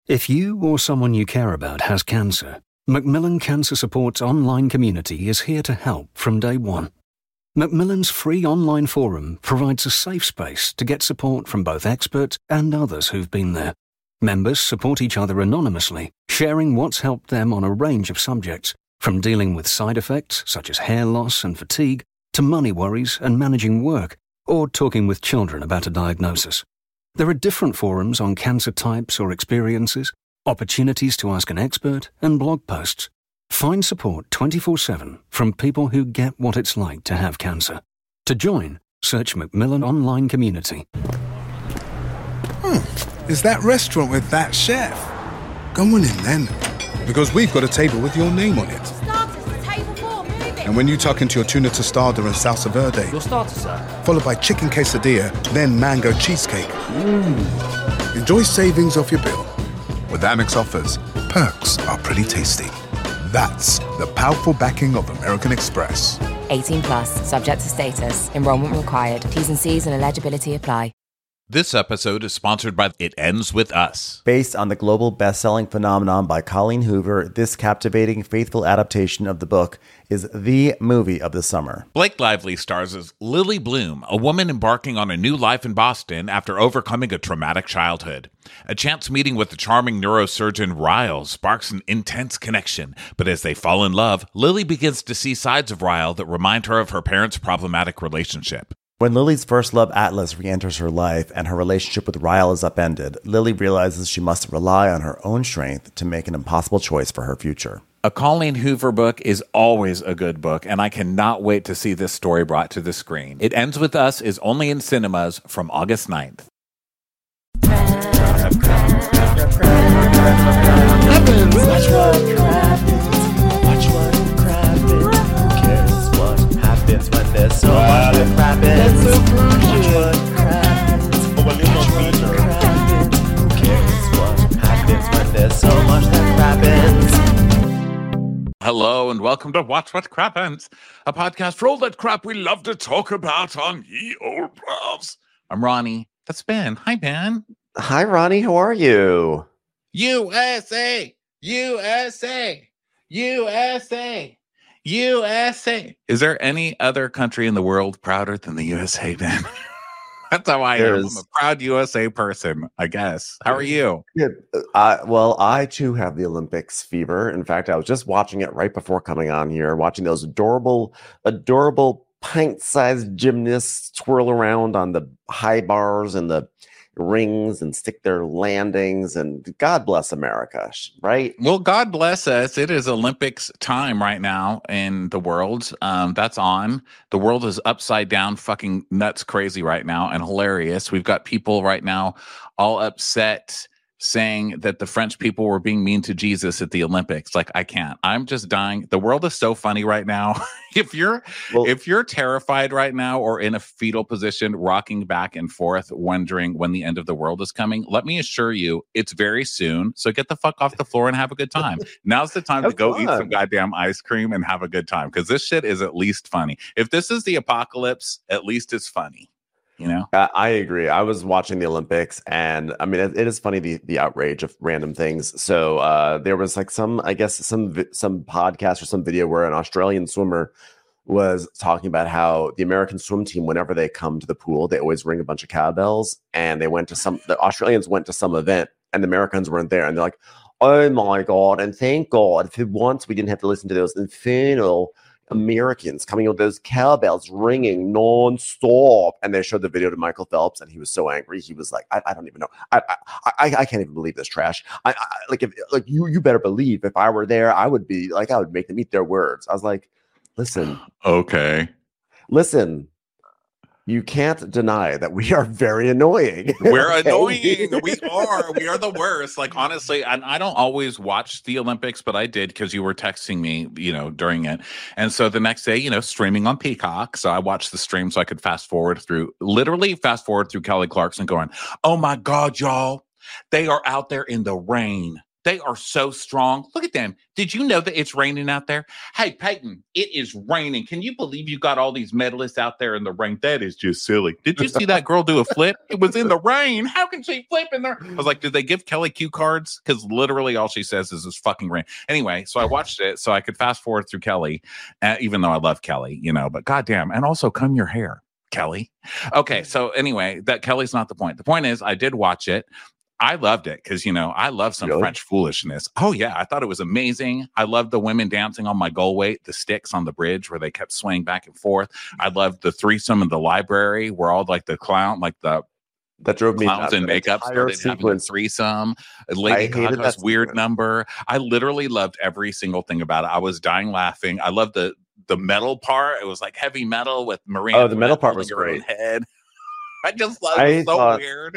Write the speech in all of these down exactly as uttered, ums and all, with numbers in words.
If you or someone you care about has cancer, Macmillan Cancer Support's online community is here to help from day one. Macmillan's free online forum provides a safe space to get support from both experts and others who've been there. Members support each other anonymously, sharing what's helped them on a range of subjects, from dealing with side effects such as hair loss and fatigue, to money worries and managing work, or talking with children about a diagnosis. There are different forums on cancer types or experiences, opportunities to ask an expert, and blog posts. Find support twenty-four seven from people who get what it's like to have cancer. To join, search Macmillan Online Community. Hmm, is that restaurant with that chef? Go on in then, because we've got a table with your name on it. Starters to table four, moving. And when you tuck into your tuna tostada and salsa verde, Your starter, sir. followed by chicken quesadilla, then mango cheesecake. Mmm. Enjoy savings off your bill. With Amex offers, perks are pretty tasty. That's the powerful backing of American Express. eighteen plus, subject to status. Enrollment required. T's and C's and eligibility apply. This episode is sponsored by It Ends With Us. Based on the global best-selling phenomenon by Colleen Hoover, this captivating, faithful adaptation of the book is the movie of the summer. Blake Lively stars as Lily Bloom, a woman embarking on a new life in Boston after overcoming a traumatic childhood. A chance meeting with the charming neurosurgeon Ryle sparks an intense connection, but as they fall in love, Lily begins to see sides of Ryle that remind her of her parents' problematic relationship. When Lily's first love, Atlas, re-enters her life and her relationship with Ryle is upended, Lily realizes she must rely on her own strength to make an impossible choice for her future. A Colleen Hoover book is always a good book, and I cannot wait to see this story brought to the screen. It Ends With Us is only in cinemas from August ninth. When there's so much that happens, watch what happens. Watch what happens. Who cares what happens when there's so much that happens? Hello and welcome to Watch What Crappens, a podcast for all that crap we love to talk about on Ye Old Pals. I'm Ronnie. That's Ben. Hi, Ben. Hi, Ronnie. How are you? U S A! U S A! U S A! U S A. Is there any other country in the world prouder than the U S A, Ben? That's how I am. I'm a proud U S A person, I guess. How are you? Good. Uh, well, I too have the Olympics fever. In fact, I was just watching it right before coming on here, watching those adorable, adorable pint-sized gymnasts twirl around on the high bars and the rings and stick their landings, and God bless America, right? Well, God bless us. It is Olympics time right now in the world. Um, that's on. The world is upside down, fucking nuts crazy right now, and hilarious. We've got people right now all upset saying that the French people were being mean to Jesus at the Olympics. Like, I can't. I'm just dying. The world is so funny right now. if you're well, if you're terrified right now or in a fetal position, rocking back and forth, wondering when the end of the world is coming, let me assure you, it's very soon. So get the fuck off the floor and have a good time. Now's the time to go fun. Eat some goddamn ice cream and have a good time, because this shit is at least funny. If this is the apocalypse, at least it's funny. You know, uh, I agree. I was watching the Olympics, and I mean, it, it is funny the the outrage of random things. So uh, there was like some, I guess, some some podcast or some video where an Australian swimmer was talking about how the American swim team, whenever they come to the pool, they always ring a bunch of cowbells. And they went to some, the Australians went to some event, and the Americans weren't there, and they're like, "Oh my god!" And thank God for once we didn't have to listen to those infernal Americans coming with those cowbells ringing non-stop. And they showed the video to Michael Phelps, and he was so angry. He was like, I, I don't even know. I, I I I can't even believe this trash. I, I like if like you you better believe if I were there, I would be like, I would make them eat their words. I was like, listen. Okay. Listen. You can't deny that we are very annoying. We're annoying. We are. We are the worst. Like, honestly, and I don't always watch the Olympics, but I did because you were texting me, you know, during it. And so the next day, you know, streaming on Peacock. So I watched the stream so I could fast forward through, literally fast forward through Kelly Clarkson going, "Oh my God, y'all, they are out there in the rain They are so strong. Look at them. Did you know that it's raining out there? Hey, Peyton, it is raining. Can you believe you got all these medalists out there in the rain? That is just silly. Did you see that girl do a flip? It was in the rain. How can she flip in there? I was like, did they give Kelly cue cards? Because literally all she says is this fucking rain. Anyway, so I watched it so I could fast forward through Kelly, uh, even though I love Kelly, you know, but goddamn. And also comb your hair, Kelly. Okay, so anyway, that Kelly's not the point. The point is I did watch it. I loved it because, you know, I love some really? French foolishness. Oh, yeah. I thought it was amazing. I loved the women dancing on my goal weight, the sticks on the bridge where they kept swaying back and forth. I loved the threesome in the library where all like the clown, like the that drove me clowns in makeup started having a threesome. Lady Gaga's weird sequence. number. I literally loved every single thing about it. I was dying laughing. I loved the the metal part. It was like heavy metal with Miranda. Oh, the metal part was great. Head. I just loved it. So thought- weird.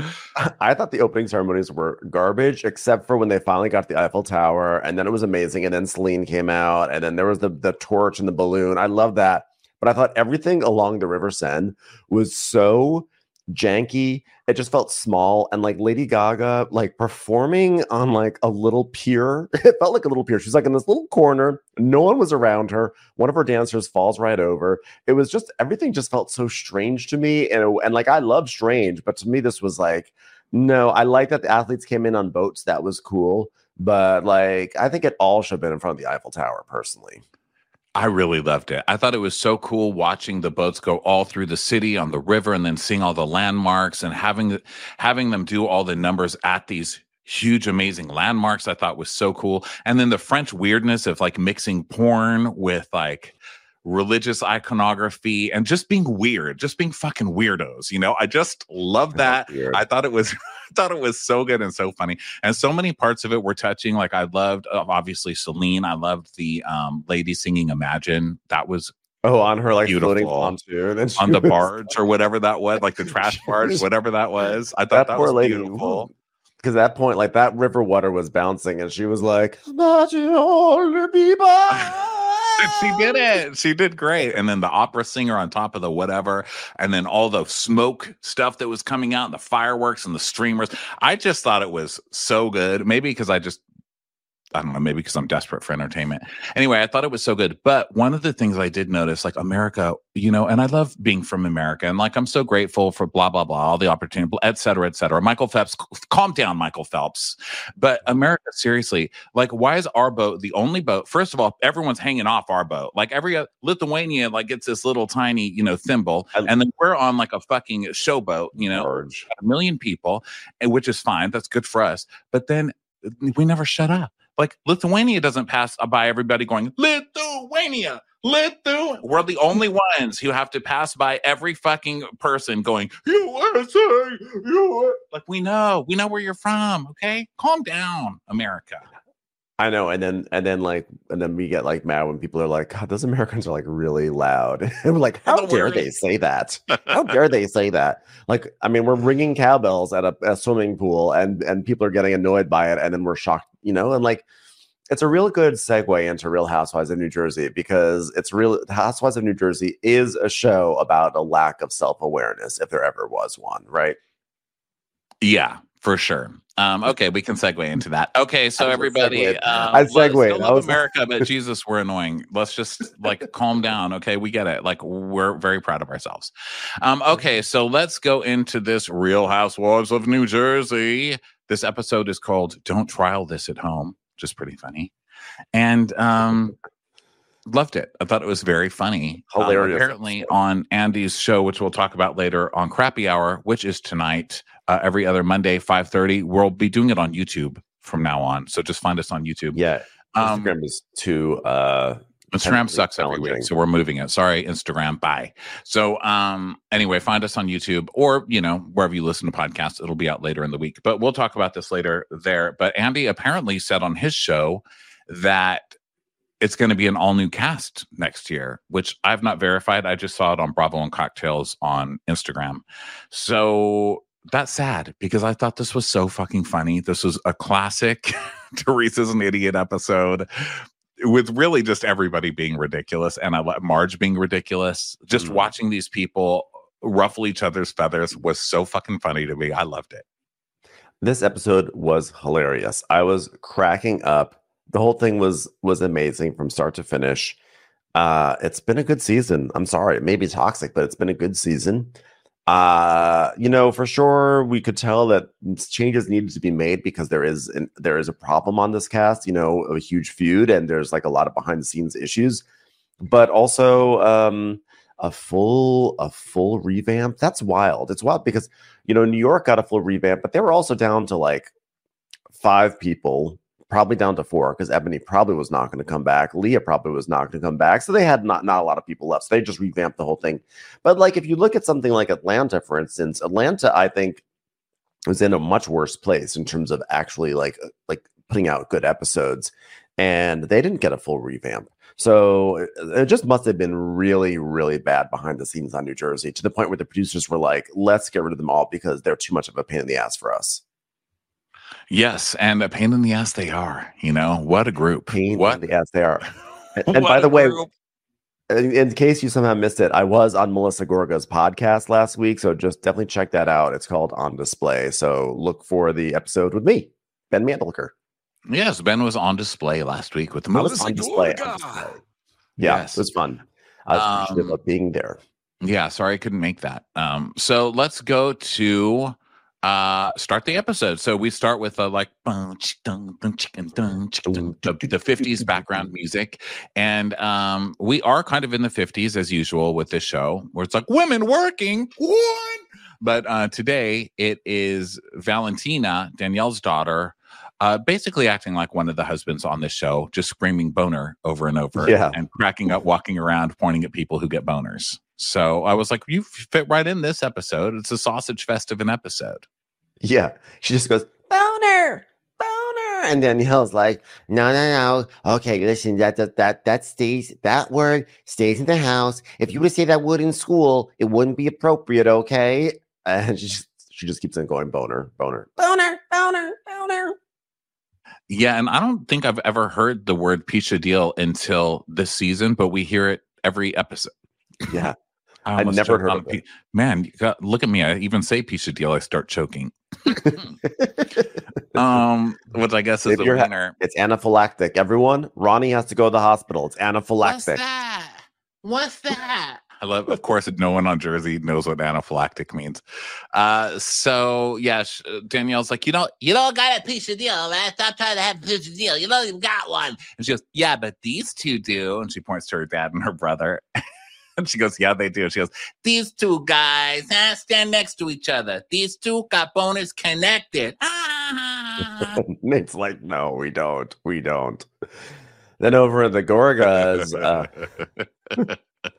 I thought the opening ceremonies were garbage, except for when they finally got to the Eiffel Tower, and then it was amazing. And then Celine came out, and then there was the the torch and the balloon. I love that, but I thought everything along the River Seine was so janky. It just felt small, and like Lady Gaga, like performing on like a little pier. It felt like a little pier. She's like in this little corner. No one was around her. One of her dancers falls right over. It was just everything just felt so strange to me, and it, and like I love strange, but to me this was like no. I like that the athletes came in on boats. That was cool, but like I think it all should have been in front of the Eiffel Tower. Personally. I really loved it. I thought it was so cool watching the boats go all through the city on the river and then seeing all the landmarks and having having them do all the numbers at these huge, amazing landmarks. I thought was so cool. And then the French weirdness of like mixing porn with like religious iconography and just being weird, just being fucking weirdos. You know, I just love that. I thought it was, I thought it was so good and so funny. And so many parts of it were touching. Like I loved, uh, obviously Celine. I loved the um, lady singing Imagine. That was oh, on her like beautiful. Floating pontoon and on the barge or whatever that was, like the trash barge, whatever that was. I thought that, that poor was lady. beautiful. Because at that point, like that river water was bouncing, and she was like, "Imagine all the people." She did it. She did great. And then the opera singer on top of the whatever, and then all the smoke stuff that was coming out, and the fireworks and the streamers. I just thought it was so good. Maybe because I just, I don't know, maybe because I'm desperate for entertainment. Anyway, I thought it was so good. But one of the things I did notice, like America, you know, and I love being from America, and like I'm so grateful for blah, blah, blah, all the opportunity, et cetera, et cetera. Michael Phelps, calm down, Michael Phelps. But America, seriously, like, why is our boat the only boat? First of all, everyone's hanging off our boat. Like every uh, Lithuania, like gets this little tiny, you know, thimble, and then we're on like a fucking showboat, you know, Large. a million people, and which is fine. That's good for us. But then we never shut up. Like Lithuania doesn't pass by everybody going, Lithuania, Lithuania. We're the only ones who have to pass by every fucking person going, U S A, U S A. Like we know, we know where you're from. Okay, calm down, America. I know, and then and then like and then we get like mad when people are like, God, those Americans are like really loud. And we're like, how dare they say that? How dare they say that? Like, I mean, we're ringing cowbells at a, a swimming pool, and and people are getting annoyed by it, and then we're shocked, you know, and like. It's a real good segue into Real Housewives of New Jersey because it's real. Housewives of New Jersey is a show about a lack of self-awareness, if there ever was one, right? Yeah, for sure. Um, okay, we can segue into that. Okay, so everybody, um, I segue. I love America, but Jesus, we're annoying. Let's just like calm down. Okay, we get it. Like we're very proud of ourselves. Um, okay, so let's go into this Real Housewives of New Jersey. This episode is called "Don't Trial This at Home." Just pretty funny, and um, loved it. I thought it was very funny. Hilarious. Um, apparently, on Andy's show, which we'll talk about later on Crappy Hour, which is tonight, uh, every other Monday, five thirty. We'll be doing it on YouTube from now on. So just find us on YouTube. Yeah, Instagram um, is too. Uh, Instagram sucks every week, so we're moving it. Sorry, Instagram. Bye. So, um, anyway, find us on YouTube or, you know, wherever you listen to podcasts. It'll be out later in the week, but we'll talk about this later there. But Andy apparently said on his show that it's going to be an all new cast next year, which I've not verified. I just saw it on Bravo and Cocktails on Instagram. So that's sad because I thought this was so fucking funny. This was a classic Teresa's an Idiot episode. With really just everybody being ridiculous, and I let Marge being ridiculous. Just mm. watching these people ruffle each other's feathers was so fucking funny to me. I loved it. This episode was hilarious. I was cracking up. The whole thing was was amazing from start to finish. Uh, it's been a good season. I'm sorry, it may be toxic, but it's been a good season. Uh, you know, for sure, we could tell that changes needed to be made because there is an, there is a problem on this cast. You know, a huge feud, and there's like a lot of behind the scenes issues. But also, um, a full a full revamp. That's wild. It's wild because you know New York got a full revamp, but they were also down to like five people. Probably down to four because Ebony probably was not going to come back. Leah probably was not going to come back. So they had not, not a lot of people left. So they just revamped the whole thing. But like if you look at something like Atlanta, for instance, Atlanta, I think, was in a much worse place in terms of actually like like putting out good episodes. And they didn't get a full revamp. So it, it just must have been really, really bad behind the scenes on New Jersey to the point where the producers were like, let's get rid of them all because they're too much of a pain in the ass for us. Yes, and a pain in the ass they are. You know, what a group. Pain what? in the ass they are. And, and by the way, in, in case you somehow missed it, I was on Melissa Gorga's podcast last week, so just definitely check that out. It's called On Display. So look for the episode with me, Ben Mandelker. Yes, Ben was on display last week with Melissa on display, on display. Yeah, yes. It was fun. I was appreciative um, of being there. Yeah, sorry I couldn't make that. Um, so let's go to uh start the episode. So we start with a like the, the fifties background music, and um we are kind of in the fifties as usual with this show where it's like women working what? But uh today it is Valentina, Danielle's daughter, uh basically acting like one of the husbands on this show, just screaming boner over and over, yeah, and cracking up, walking around pointing at people who get boners. So I was like, you fit right in this episode. It's a sausage fest of an episode. Yeah. She just goes, boner, boner. And Danielle's like, no, no, no. Okay, listen, that that that, that stays, that word stays in the house. If you were to say that word in school, it wouldn't be appropriate, okay? And she just, she just keeps on going, boner, boner, boner, boner, boner. Yeah, and I don't think I've ever heard the word Pisha Deal until this season, but we hear it every episode. Yeah. I I'd never heard of it. it. Man, you got, look at me. I even say Pisha Deal, I start choking. um, which I guess is if a you're winner. Ha- it's anaphylactic. Everyone, Ronnie has to go to the hospital. It's anaphylactic. What's that? What's that? I love, of course, no one on Jersey knows what anaphylactic means. Uh, so yeah, Danielle's like, you know, you don't got a piece of deal, man. Stop trying to have a piece of deal. You don't even got one. And she goes, yeah, but these two do. And she points to her dad and her brother. And she goes, yeah, they do. She goes, these two guys huh, stand next to each other. These two got boners connected. Nate's like, no, we don't. We don't. Then over at the Gorgas, uh,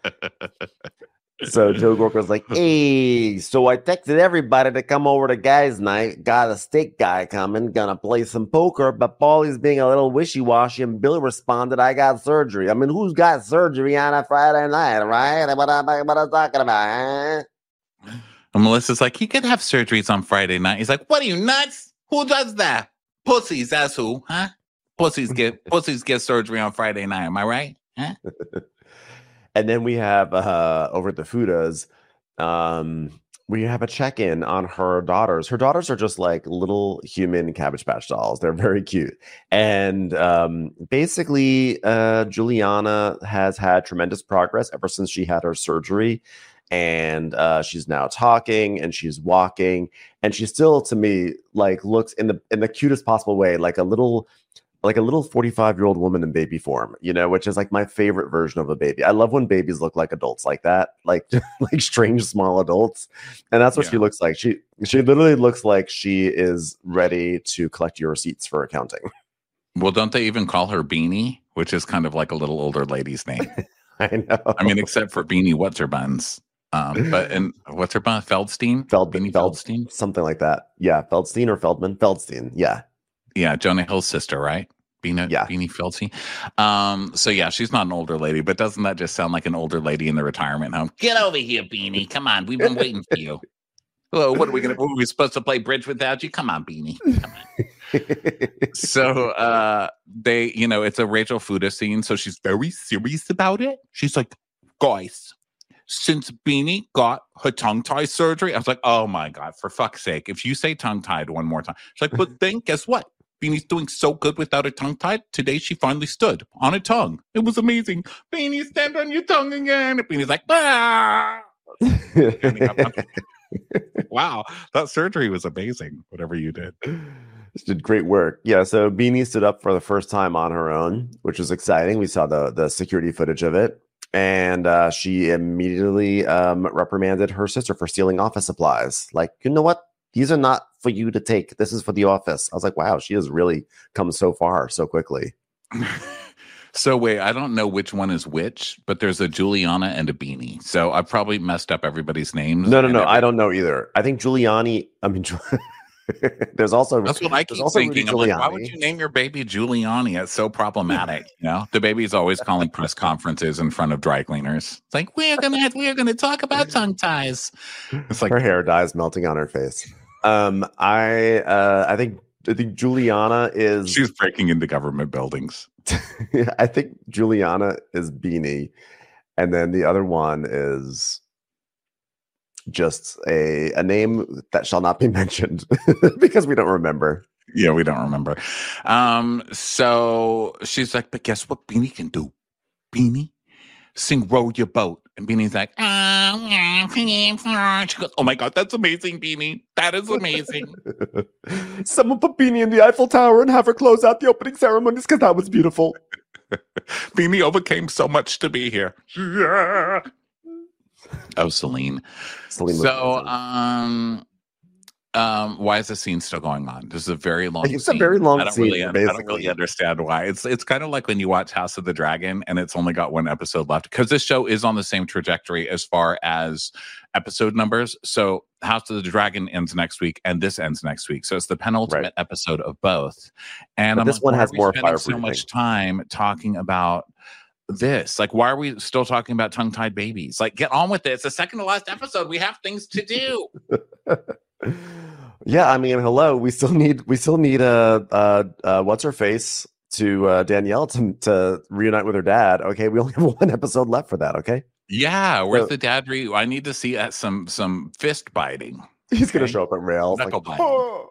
so Joe Gorga's like, hey, so I texted everybody to come over to guys' night. Got a steak guy coming, gonna play some poker, but Paulie's being a little wishy-washy, and Billy responded, I got surgery. I mean, who's got surgery on a Friday night, right? What am I, what am I talking about, huh? And Melissa's like, he could have surgeries on Friday night. He's like, what are you, nuts? Who does that? Pussies, that's who, huh? Pussies get pussies get surgery on Friday night. Am I right? Huh? And then we have uh, over at the Fudas, um, we have a check-in on her daughters. Her daughters are just like little human Cabbage Patch dolls. They're very cute. And um, basically, uh, Juliana has had tremendous progress ever since she had her surgery. And uh, she's now talking and she's walking. And she still, to me, like looks in the in the cutest possible way, like a little... like a little forty-five-year-old woman in baby form, you know, which is like my favorite version of a baby. I love when babies look like adults like that, like like strange small adults. And that's what yeah. she looks like. She she literally looks like she is ready to collect your receipts for accounting. Well, don't they even call her Beanie, which is kind of like a little older lady's name? I know. I mean, except for Beanie What's Her Buns. Um, but and what's her bun? Feldstein? Feld, Beanie Feld, Feldstein? Something like that. Yeah, Feldstein or Feldman? Feldstein, yeah. Yeah, Jonah Hill's sister, right? Beanie, yeah. Beanie Feldstein. Um, so yeah, she's not an older lady, but doesn't that just sound like an older lady in the retirement home? Get over here, Beanie. Come on, we've been waiting for you. Well, what are we gonna? What, are we supposed to play bridge without you? Come on, Beanie. Come on. So uh, they, you know, it's a Rachel Fuda scene, so she's very serious about it. She's like, guys, since Beanie got her tongue tie surgery. I was like, oh my God, for fuck's sake. If you say tongue tied one more time. She's like, but then guess what? Beanie's doing so good without her tongue tied. Today she finally stood on her tongue. It was amazing. Beanie, stand on your tongue again. And Beanie's like, ah. Wow, that surgery was amazing. Whatever you did. She did great work. Yeah, so Beanie stood up for the first time on her own, which was exciting. We saw the, the security footage of it. And uh, she immediately um, reprimanded her sister for stealing office supplies. Like, you know what? These are not for you to take. This is for the office. I was like, wow, she has really come so far so quickly. So wait, I don't know which one is which, but there's a Giuliana and a Beanie. So I probably messed up everybody's names. No, no, no. every- I don't know either. I think Giuliani. I mean, there's also That's what I keep also thinking. I'm like, why would you name your baby Giuliani? It's so problematic. You know, the baby's always calling press conferences in front of dry cleaners. It's like we're gonna we're gonna talk about tongue ties. It's like her hair dye is melting on her face. Um, I uh, I think I think Giuliana is she's breaking into government buildings. I think Giuliana is Beanie, and then the other one is just a a name that shall not be mentioned because we don't remember. Yeah, we don't remember. Um, so she's like, but guess what Beanie can do? Beanie, sing Row Your Boat. And Beanie's like, she goes, oh my God, that's amazing, Beanie. That is amazing. Someone put Beanie in the Eiffel Tower and have her close out the opening ceremonies because that was beautiful. Beanie overcame so much to be here. Yeah. Oh, Celine. Celine so, um, um, why is the scene still going on? This is a very long. It's scene. a very long I don't scene. Really, I basically. don't really understand why. It's it's kind of like when you watch House of the Dragon and it's only got one episode left because this show is on the same trajectory as far as episode numbers. So House of the Dragon ends next week and this ends next week. So it's the penultimate right. episode of both. And but I'm this like, one why has are we more spending fire so much time talking about this. Like, why are we still talking about tongue-tied babies? Like, get on with it. It's the second to last episode. We have things to do. Yeah, I mean, hello. We still need we still need a uh, uh, uh, what's her face to uh, Danielle to to reunite with her dad. Okay, we only have one episode left for that. Okay. Yeah, where's So- the dad? Re- I need to see uh, some some fist biting. He's gonna Okay. show up at rails. Like, Knuckle biting. "Oh,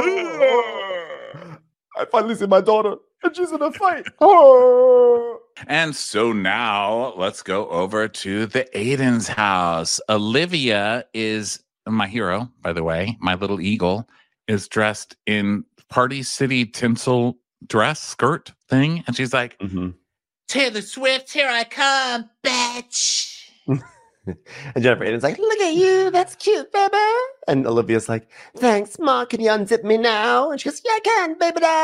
oh, I finally see my daughter, and she's in a fight. Oh. And so now let's go over to the Aiden's house. Olivia is my hero, by the way. My little eagle is dressed in Party City tinsel dress skirt thing, and she's like, Mhm. Taylor Swift, here I come, bitch. And Jennifer Aiden's like, look at you, that's cute, baby. And Olivia's like, thanks, Ma, can you unzip me now? And she goes, yeah, I can,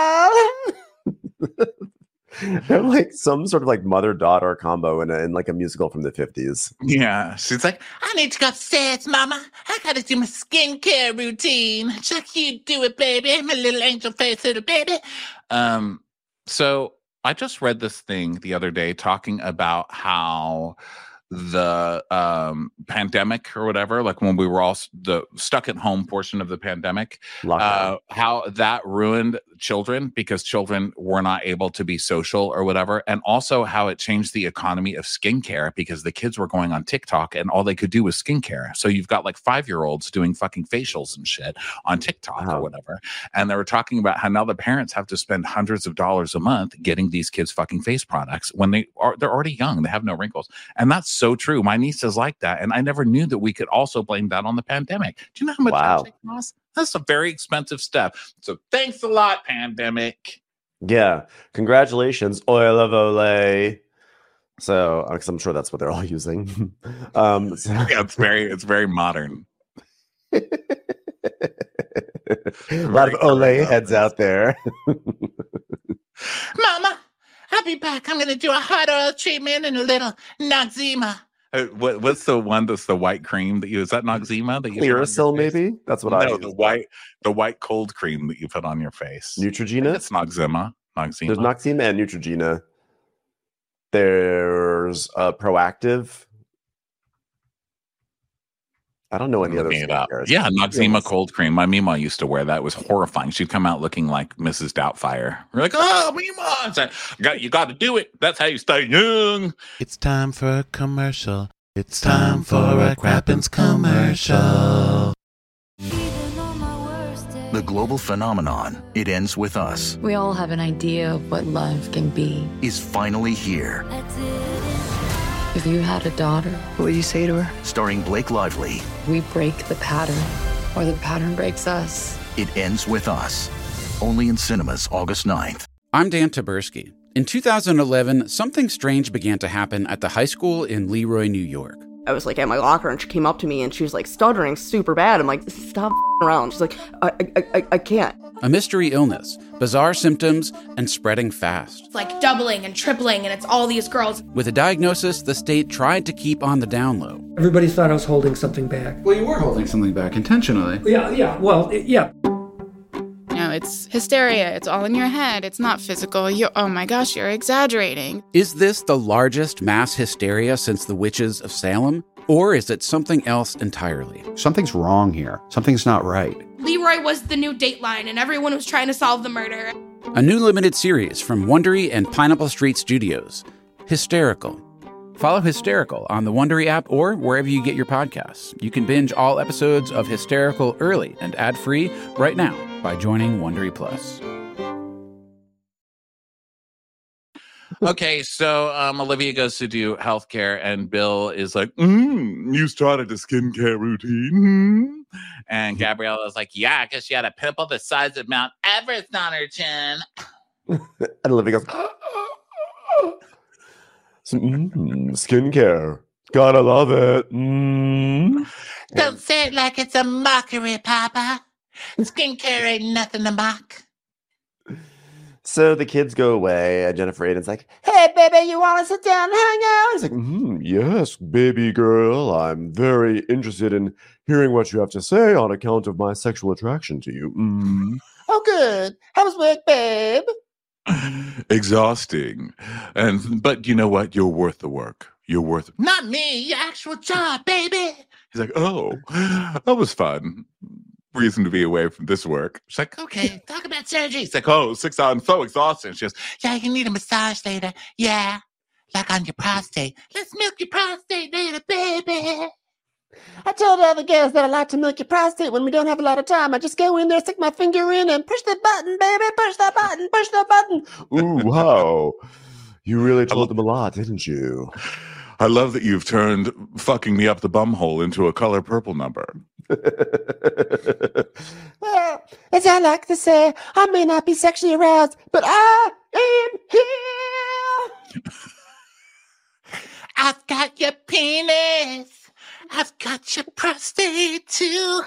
baby doll. They're like some sort of like mother-daughter combo in, a, in like a musical from the fifties. Yeah, she's like, I need to go upstairs, Mama. I gotta do my skincare routine. Just you do it, baby. My little angel face little baby. Um, so I just read this thing the other day talking about how the um pandemic or whatever, like when we were all s- the stuck at home portion of the pandemic, uh how that ruined children because children were not able to be social or whatever, and also how it changed the economy of skincare because the kids were going on TikTok and all they could do was skincare. So you've got like five-year-olds doing fucking facials and shit on TikTok Wow. or whatever, and they were talking about how now the parents have to spend hundreds of dollars a month getting these kids fucking face products when they are they're already young, they have no wrinkles. And that's so true. My niece is like that. And I never knew that we could also blame that on the pandemic. Do you know how much Wow. that costs? That's a very expensive step. So thanks a lot, pandemic. Yeah. Congratulations, oil of Olay. So, because I'm sure that's what they're all using. um, so- Yeah, it's very, it's very modern. a lot of Olay heads out there. Mama, I'll be back. I'm going to do a hot oil treatment and a little Noxzema. Uh, what, what's the one that's the white cream that you, is that Noxzema? That you put on your Clearasil, face? maybe? That's what I No, use. the white, the white cold cream that you put on your face. I think Neutrogena? It's Noxzema. Noxzema. There's Noxzema and Neutrogena. There's uh, Proactive. I don't know any other Looking it up. skincares. Yeah, Noxzema Yes. cold cream. My Mima used to wear that. It was horrifying. She'd come out looking like Missus Doubtfire. We're like, oh, Mima. It's like, "You got, you got to do it. That's how you stay young. It's time for a commercial. It's time for a Crappens commercial. The global phenomenon, It Ends With Us, We all have an idea of what love can be. is finally here. If you had a daughter, what would you say to her? Starring Blake Lively, We break the pattern, or the pattern breaks us. It Ends With Us. Only in cinemas August ninth. I'm Dan Taberski. In two thousand eleven, something strange began to happen at the high school in Leroy, New York. I was like at my locker and she came up to me and she was like stuttering super bad. I'm like, stop around. She's like, I, I, I, I can't. A mystery illness, bizarre symptoms, and spreading fast. It's like doubling and tripling, and it's all these girls. With a diagnosis, the state tried to keep on the down low. Everybody thought I was holding something back. Well, you were holding something back intentionally. Yeah, yeah, well, it, yeah. No, it's hysteria. It's all in your head. It's not physical. You, oh my gosh, you're exaggerating. Is this the largest mass hysteria since the witches of Salem? Or is it something else entirely? Something's wrong here. Something's not right. Leroy was the new Dateline, and everyone was trying to solve the murder. A new limited series from Wondery and Pineapple Street Studios, Hysterical. Follow Hysterical on the Wondery app or wherever you get your podcasts. You can binge all episodes of Hysterical early and ad-free right now by joining Wondery Plus. Okay, so um, Olivia goes to do healthcare, and Bill is like, mm, you started a skincare routine. Mm. And Gabriella is like, yeah, because she had a pimple the size of Mount Everest on her chin. And Olivia goes, mm, skincare. Gotta love it. Mm. Don't say it like it's a mockery, Papa. Skincare ain't nothing to mock. So the kids go away, and Jennifer Aydin's like, hey, baby, you want to sit down and hang out? He's like, mm, yes, baby girl. I'm very interested in hearing what you have to say on account of my sexual attraction to you. Mm. Oh, good. How was work, babe? Exhausting. And But you know what? You're worth the work. You're worth it. Not me, your actual job, baby. He's like, oh, that was fun. Reason to be away from this work. She's like, okay, talk about surgery. He's like, oh, six hours, I'm so exhausted. She goes, yeah, you need a massage later. Yeah, like on your prostate. Let's milk your prostate later, baby. I told all the girls that I like to milk your prostate when we don't have a lot of time. I just go in there, stick my finger in, and push the button, baby. Push that button, push the button. Ooh, wow. You really told them a lot, didn't you? I love that you've turned fucking me up the bumhole into a color purple number. Well, as I like to say, I may not be sexually aroused, but I am here. I've got your penis. I've got your prostate too.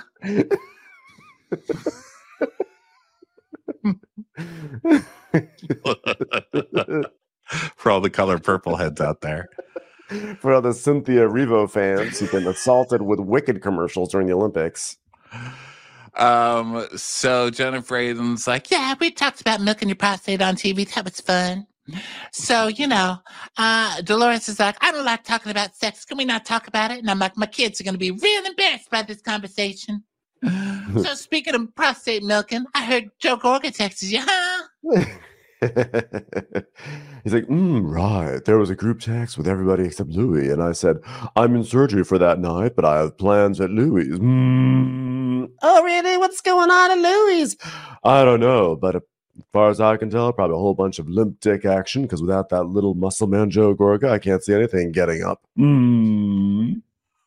For all the color purple heads out there. For all the Cynthia Erivo fans who've been assaulted with Wicked commercials during the Olympics. Um, so Jennifer Aydin's like, yeah, we talked about milking your prostate on T V. That was fun. So, you know, uh, Dolores is like, I don't like talking about sex. Can we not talk about it? And I'm like, my kids are going to be real embarrassed by this conversation. So speaking of prostate milking, I heard Joe Gorga texted you, huh? He's like, mm, right. There was a group text with everybody except Louis. And I said, I'm in surgery for that night, but I have plans at Louis. Mm. Oh, really? What's going on at Louis? I don't know, but as far as I can tell, probably a whole bunch of limp dick action, because without that little muscle man Joe Gorga, I can't see anything getting up. Mm.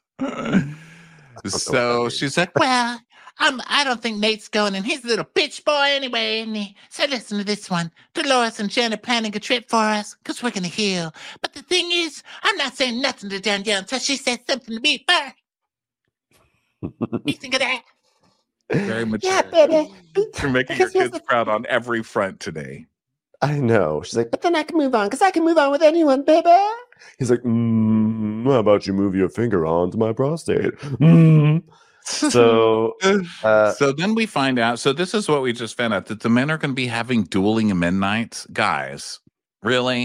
So she's like, well, I'm, I don't think Nate's going, and he's a little bitch boy anyway. And he said, listen to this one. Dolores and Jen are planning a trip for us because we're going to heal. But the thing is, I'm not saying nothing to Danielle until she says something to me first. What do you think of that? Very mature. Yeah, baby. You're making your kids proud on every front today. I know. She's like, but then I can move on because I can move on with anyone, baby. He's like, mm, how about you move your finger onto my prostate? Mm. So, uh, so then we find out. So this is what we just found out, that the men are going to be having dueling midnights. Guys, really?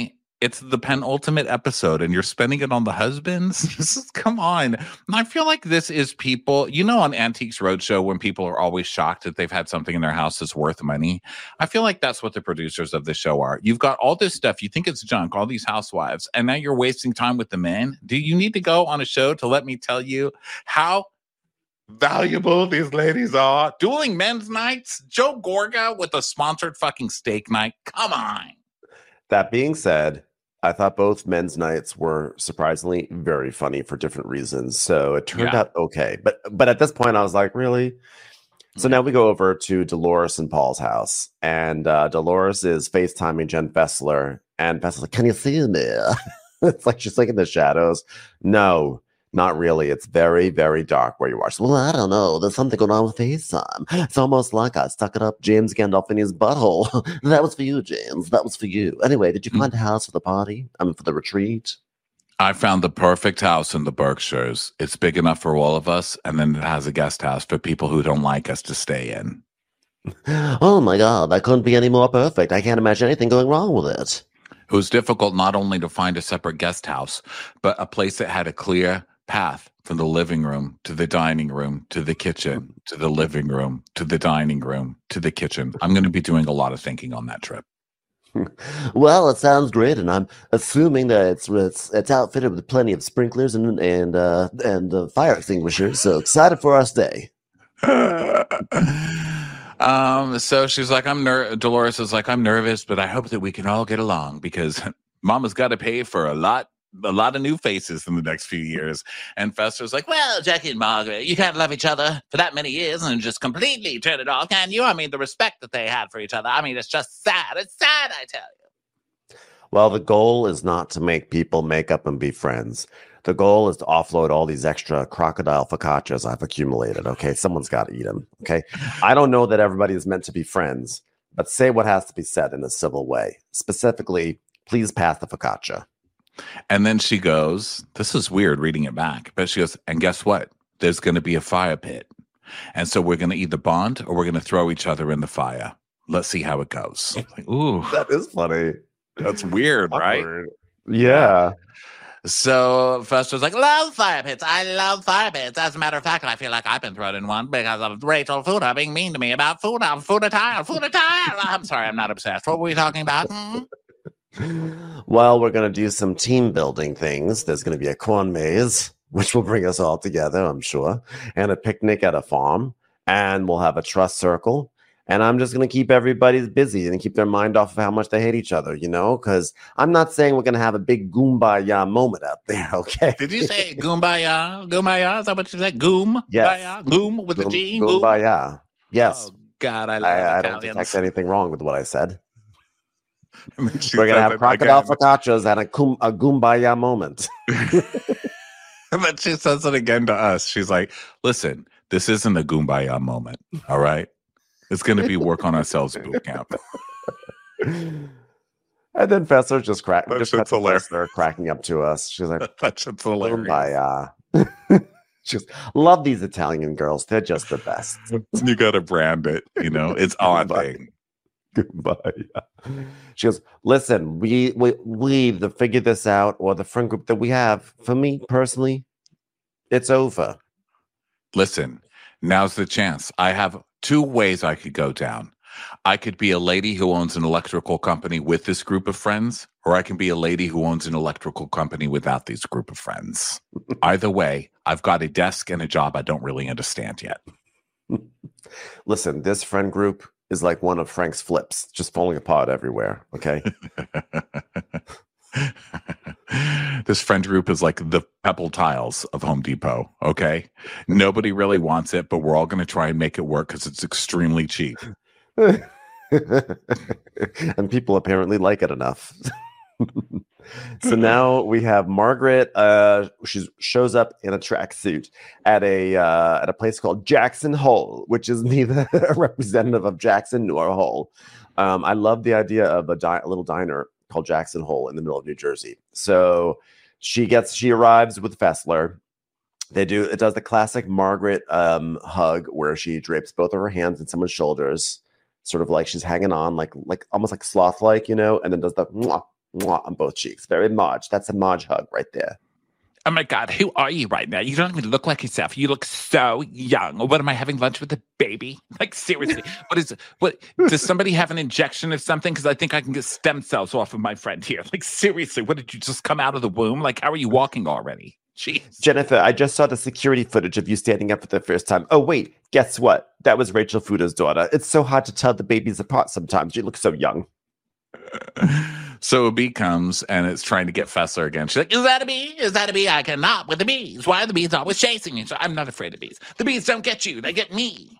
It's the penultimate episode, and you're spending it on the husbands? Come on. And I feel like this is people, you know, on Antiques Roadshow, when people are always shocked that they've had something in their house that's worth money. I feel like that's what the producers of the show are. You've got all this stuff. You think it's junk, all these housewives, and now you're wasting time with the men. Do you need to go on a show to let me tell you how valuable these ladies are? Dueling men's nights? Joe Gorga with a sponsored fucking steak night? Come on. That being said, I thought both men's nights were surprisingly very funny for different reasons. So it turned Yeah. out okay. But but at this point, I was like, really? So now we go over to Dolores and Paul's house. And uh, Dolores is FaceTiming Jen Fessler. And Fessler's like, can you see me? It's like she's like in the shadows. No, not really. It's very, very dark where you are. So, well, I don't know. There's something going on with FaceTime. It's almost like I stuck it up James Gandolfini's butthole. That was for you, James. That was for you. Anyway, did you find a house for the party? I mean, for the retreat? I found the perfect house in the Berkshires. It's big enough for all of us, and then it has a guest house for people who don't like us to stay in. Oh my God, that couldn't be any more perfect. I can't imagine anything going wrong with it. It was difficult not only to find a separate guest house, but a place that had a clear path from the living room to the dining room to the kitchen to the living room to the dining room to the kitchen. I'm going to be doing a lot of thinking on that trip. Well, it sounds great, and I'm assuming that it's it's, it's outfitted with plenty of sprinklers and and uh, and uh, fire extinguishers. So excited for our stay. um. So she's like, I'm ner- Dolores is like, I'm nervous, but I hope that we can all get along because Mama's got to pay for a lot. A lot of new faces in the next few years. And Fester's like, well, Jackie and Margaret, you can't love each other for that many years and just completely turn it off, can you? I mean, the respect that they had for each other. I mean, it's just sad. It's sad, I tell you. Well, the goal is not to make people make up and be friends. The goal is to offload all these extra crocodile focaccias I've accumulated. Okay, someone's got to eat them. Okay, I don't know that everybody is meant to be friends, but say what has to be said in a civil way. Specifically, please pass the focaccia. And then she goes, this is weird reading it back, but she goes, and guess what? There's going to be a fire pit. And so we're going to either bond or we're going to throw each other in the fire. Let's see how it goes. Like, ooh, that is funny. That's weird, right? Yeah. So Fester's like, love fire pits. I love fire pits. As a matter of fact, I feel like I've been thrown in one because of Rachel Fuda being mean to me about food. I'm food attire, food attire. I'm sorry, I'm not obsessed. What were we talking about? Hmm? Well, we're going to do some team building things. There's going to be a corn maze, which will bring us all together, I'm sure, and a picnic at a farm, and we'll have a trust circle. And I'm just going to keep everybody busy and keep their mind off of how much they hate each other, you know, because I'm not saying we're going to have a big goombaya moment out there, okay? Did you say goombaya? Goombaya? Is that what you said? Goom? Yes. Goom with the G? Goom, goombaya. Yes. Oh, God, I love I, I don't Italians. detect anything wrong with what I said. We're We're going to have crocodile focaccias and a, kum- a goombaya moment. And then she says it again to us. She's like, listen, this isn't a goombaya moment, all right? It's going to be work on ourselves boot camp. And then Fessler just crack, That just shit's cut hilarious. Fessler cracking up to us. She's like, That shit's hilarious. "Goombaya." Just love these Italian girls. They're just the best. You got to brand it, you know? It's our thing. Goombaya. She goes, listen, we we we either figure this out or the friend group that we have. For me personally, it's over. Listen, now's the chance. I have two ways I could go down. I could be a lady who owns an electrical company with this group of friends, or I can be a lady who owns an electrical company without this group of friends. Either way, I've got a desk and a job I don't really understand yet. Listen, this friend group is like one of Frank's flips, just falling apart everywhere. Okay. This friend group is like the pebble tiles of Home Depot. Okay. Nobody really wants it, but we're all going to try and make it work because it's extremely cheap. And people apparently like it enough. So now we have Margaret. Uh, she shows up in a tracksuit at a uh, at a place called Jackson Hole, which is neither a representative of Jackson nor a hole. Um, I love the idea of a, di- a little diner called Jackson Hole in the middle of New Jersey. So she gets she arrives with Fessler. They do it does the classic Margaret um, hug where she drapes both of her hands in someone's shoulders, sort of like she's hanging on, like like almost like sloth like, you know, and then does the mwah, mwah, on both cheeks. Very Marge. That's a Marge hug right there. Oh my God, who are you right now? You don't even look like yourself. You look so young. What am I having lunch with a baby? Like seriously, what is what? Does somebody have an injection of something? Because I think I can get stem cells off of my friend here. Like seriously, what did you just come out of the womb? Like how are you walking already? Jeez. Jennifer, I just saw the security footage of you standing up for the first time. Oh wait, guess what? That was Rachel Fuda's daughter. It's so hard to tell the babies apart sometimes. You look so young. So a bee comes and it's trying to get Fessler again. She's like, is that a bee? Is that a bee? I cannot with the bees. Why are the bees always chasing you? So I'm not afraid of bees. The bees don't get you. They get me.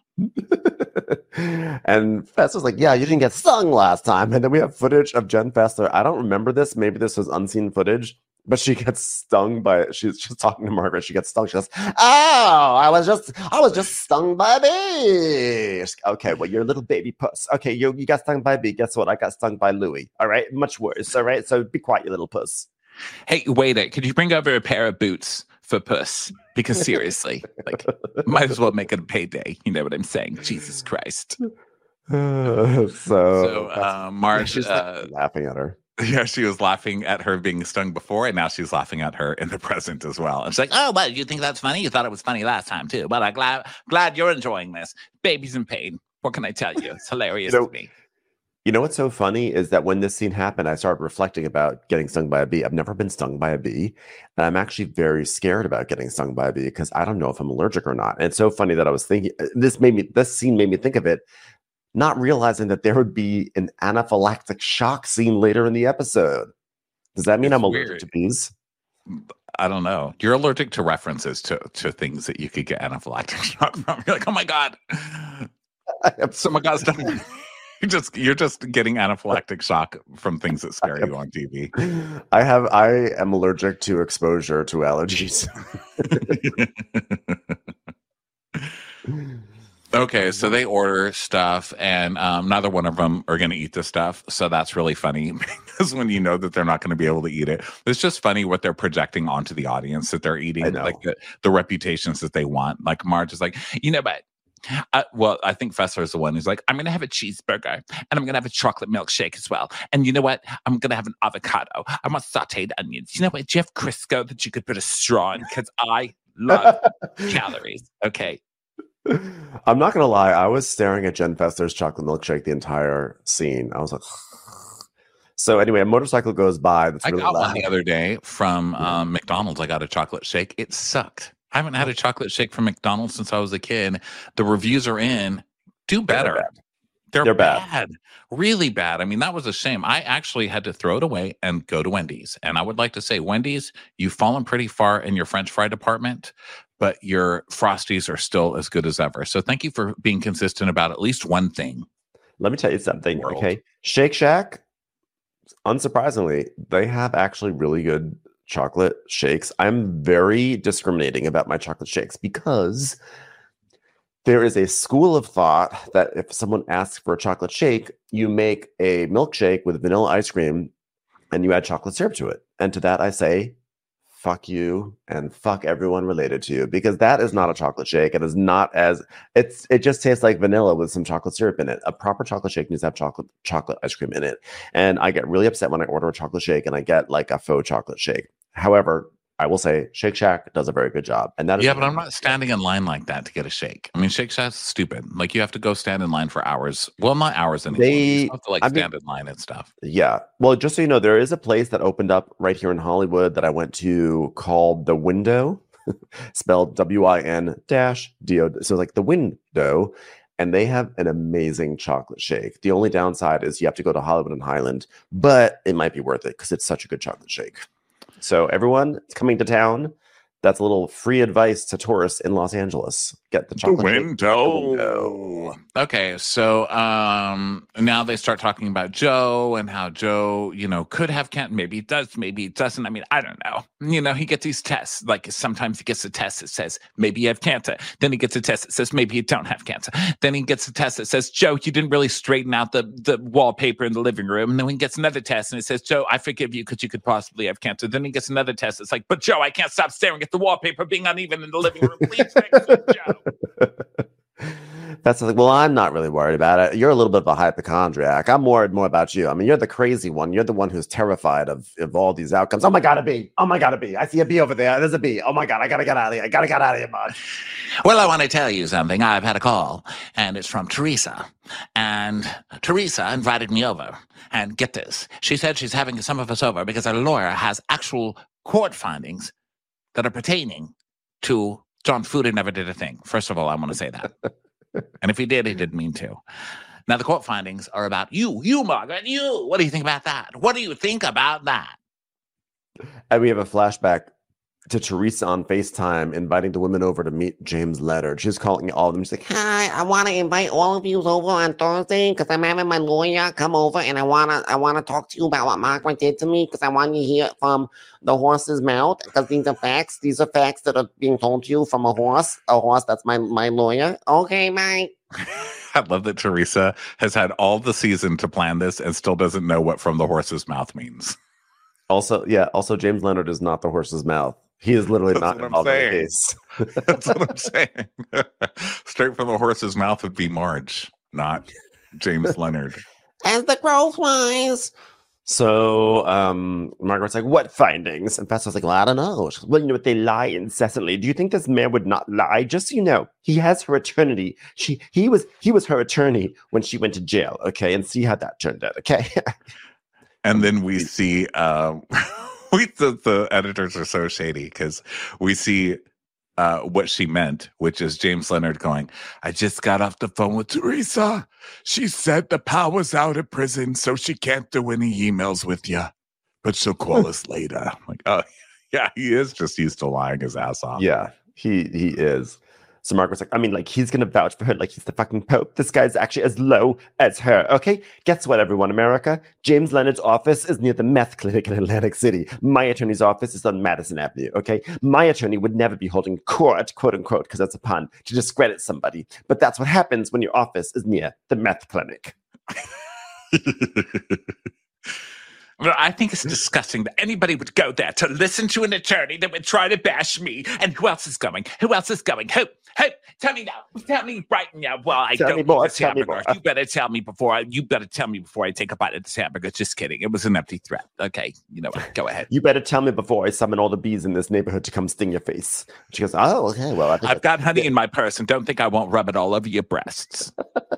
And Fessler's like, yeah, you didn't get stung last time. And then we have footage of Jen Fessler. I don't remember this. Maybe this was unseen footage. But she gets stung by, she's just talking to Margaret. She gets stung. She goes, oh, I was just, I was just stung by a bee. She's, okay, well, you're a little baby puss. Okay, you, you got stung by a bee. Guess what? I got stung by Louis. All right, much worse. All right, so be quiet, you little puss. Hey, wait it. Could you bring over a pair of boots for Puss? Because seriously, like, might as well make it a payday. You know what I'm saying? Jesus Christ. Uh, so, so uh, Marge, she's uh, like laughing at her. Yeah, she was laughing at her being stung before, and now she's laughing at her in the present as well. And she's like, oh, well, you think that's funny? You thought it was funny last time, too. Well, I'm glad, glad you're enjoying this. Baby's in pain. What can I tell you? It's hilarious you know, to me. You know what's so funny is that when this scene happened, I started reflecting about getting stung by a bee. I've never been stung by a bee, and I'm actually very scared about getting stung by a bee because I don't know if I'm allergic or not. And it's so funny that I was thinking, this made me, this scene made me think of it, not realizing that there would be an anaphylactic shock scene later in the episode. Does that mean It's I'm allergic weird. to bees? I don't know. You're allergic to references to, to things that you could get anaphylactic shock from. You're like, oh my God. So my God's done. You just you're just getting anaphylactic shock from things that scare you on T V. I have I am allergic to exposure to allergies. Okay, so they order stuff, and um, neither one of them are going to eat the stuff. So that's really funny because when you know that they're not going to be able to eat it, it's just funny what they're projecting onto the audience that they're eating, like the, the reputations that they want. Like Marge is like, you know, but Uh, well, I think Fessler is the one who's like, I'm going to have a cheeseburger and I'm going to have a chocolate milkshake as well. And you know what? I'm going to have an avocado. I want sauteed onions. You know what? Do you have Crisco that you could put a straw in? Because I love calories. Okay. I'm not going to lie. I was staring at Jen Fessler's chocolate milkshake the entire scene. I was like, so anyway, a motorcycle goes by. That's I really got loud. one the other day from um, McDonald's. I got a chocolate shake. It sucked. I haven't had a chocolate shake from McDonald's since I was a kid. The reviews are in. Do better. They're bad. They're, They're bad. bad. Really bad. I mean, that was a shame. I actually had to throw it away and go to Wendy's. And I would like to say, Wendy's, you've fallen pretty far in your French fry department, but your Frosties are still as good as ever. So thank you for being consistent about at least one thing. Let me tell you something, okay? Shake Shack, unsurprisingly, they have actually really good chocolate shakes. I'm very discriminating about my chocolate shakes because there is a school of thought that if someone asks for a chocolate shake, you make a milkshake with vanilla ice cream and you add chocolate syrup to it. And to that I say, fuck you and fuck everyone related to you, because that is not a chocolate shake. It is not as it's it just tastes like vanilla with some chocolate syrup in it. A proper chocolate shake needs to have chocolate chocolate ice cream in it. And I get really upset when I order a chocolate shake and I get like a faux chocolate shake. However, I will say Shake Shack does a very good job. And that is Yeah, but I'm not standing in line like that to get a shake. I mean, Shake Shack's stupid. Like, you have to go stand in line for hours. Well, not hours anymore. They- you just have to, like, I mean- stand in line and stuff. Yeah. Well, just so you know, there is a place that opened up right here in Hollywood that I went to called The Window, spelled W I N dash D O. So like The Window. And they have an amazing chocolate shake. The only downside is you have to go to Hollywood and Highland, but it might be worth it because it's such a good chocolate shake. So everyone coming to town, that's a little free advice to tourists in Los Angeles. Get the chocolate shake. Window. Okay, so um, now they start talking about Joe and how Joe, you know, could have cancer. Maybe he does, maybe he doesn't. I mean, I don't know. You know, he gets these tests. Like sometimes he gets a test that says maybe you have cancer. Then he gets a test that says maybe you don't have cancer. Then he gets a test that says, Joe, you didn't really straighten out the, the wallpaper in the living room. And then he gets another test and it says, Joe, I forgive you because you could possibly have cancer. Then he gets another test. It's like, but Joe, I can't stop staring at the wallpaper being uneven in the living room. Please fix it, Joe. That's like, well, I'm not really worried about it. You're a little bit of a hypochondriac. I'm worried more about you. I mean, you're the crazy one. You're the one who's terrified of, of all these outcomes. Oh my God, a bee. Oh my God, a bee. I see a bee over there. There's a bee. Oh my God, I gotta get out of here. I gotta get out of here, Marge. Well, I want to tell you something. I've had a call, and it's from Teresa. And Teresa invited me over. And get this. She said she's having some of us over because our lawyer has actual court findings that are pertaining to John Fuda never did a thing. First of all, I want to say that. And if he did, he didn't mean to. Now, the court findings are about you, you, Margaret, you. What do you think about that? What do you think about that? And we have a flashback to Teresa on FaceTime inviting the women over to meet James Leonard. She's calling all of them. She's like, hi, I want to invite all of you over on Thursday because I'm having my lawyer come over and I want to I want to talk to you about what Margaret did to me because I want you to hear it from the horse's mouth because these are facts. These are facts that are being told to you from a horse. A horse, that's my, my lawyer. Okay, bye. I love that Teresa has had all the season to plan this and still doesn't know what from the horse's mouth means. Also, yeah, also James Leonard is not the horse's mouth. He is literally That's not what involved I'm in the saying. case. That's what I'm saying. Straight from the horse's mouth would be Marge, not James Leonard. As the crow flies. So um, Margaret's like, what findings? And Festa's like, well, I don't know. She goes, well, you know what? They lie incessantly. Do you think this man would not lie? Just so you know, he has her attorney. She, he was, he was her attorney when she went to jail. Okay, and see how that turned out. Okay. And then we see, uh, we the, the editors are so shady because we see uh, what she meant, which is James Leonard going, I just got off the phone with Teresa. She said the power's out of prison, so she can't do any emails with you, but she'll call us later. I'm like, oh, yeah, he is just used to lying his ass off. Yeah, he he is. So Margaret's like, I mean, like, he's going to vouch for her like he's the fucking Pope. This guy's actually as low as her, okay? Guess what, everyone, America? James Leonard's office is near the meth clinic in Atlantic City. My attorney's office is on Madison Avenue, okay? My attorney would never be holding court, quote unquote, because that's a pun, to discredit somebody. But that's what happens when your office is near the meth clinic. Well, I think it's disgusting that anybody would go there to listen to an attorney that would try to bash me. And who else is going? Who else is going? Who? Who? Tell me now. Tell me right now. Well, I tell don't me more, eat this tell me hamburger. more. You better tell me before I. You better tell me before I take a bite of this hamburger. Just kidding. It was an empty threat. Okay, you know what? Go ahead. You better tell me before I summon all the bees in this neighborhood to come sting your face. She goes, oh, okay, well, I think I've got honey in my purse, and don't think I won't rub it all over your breasts.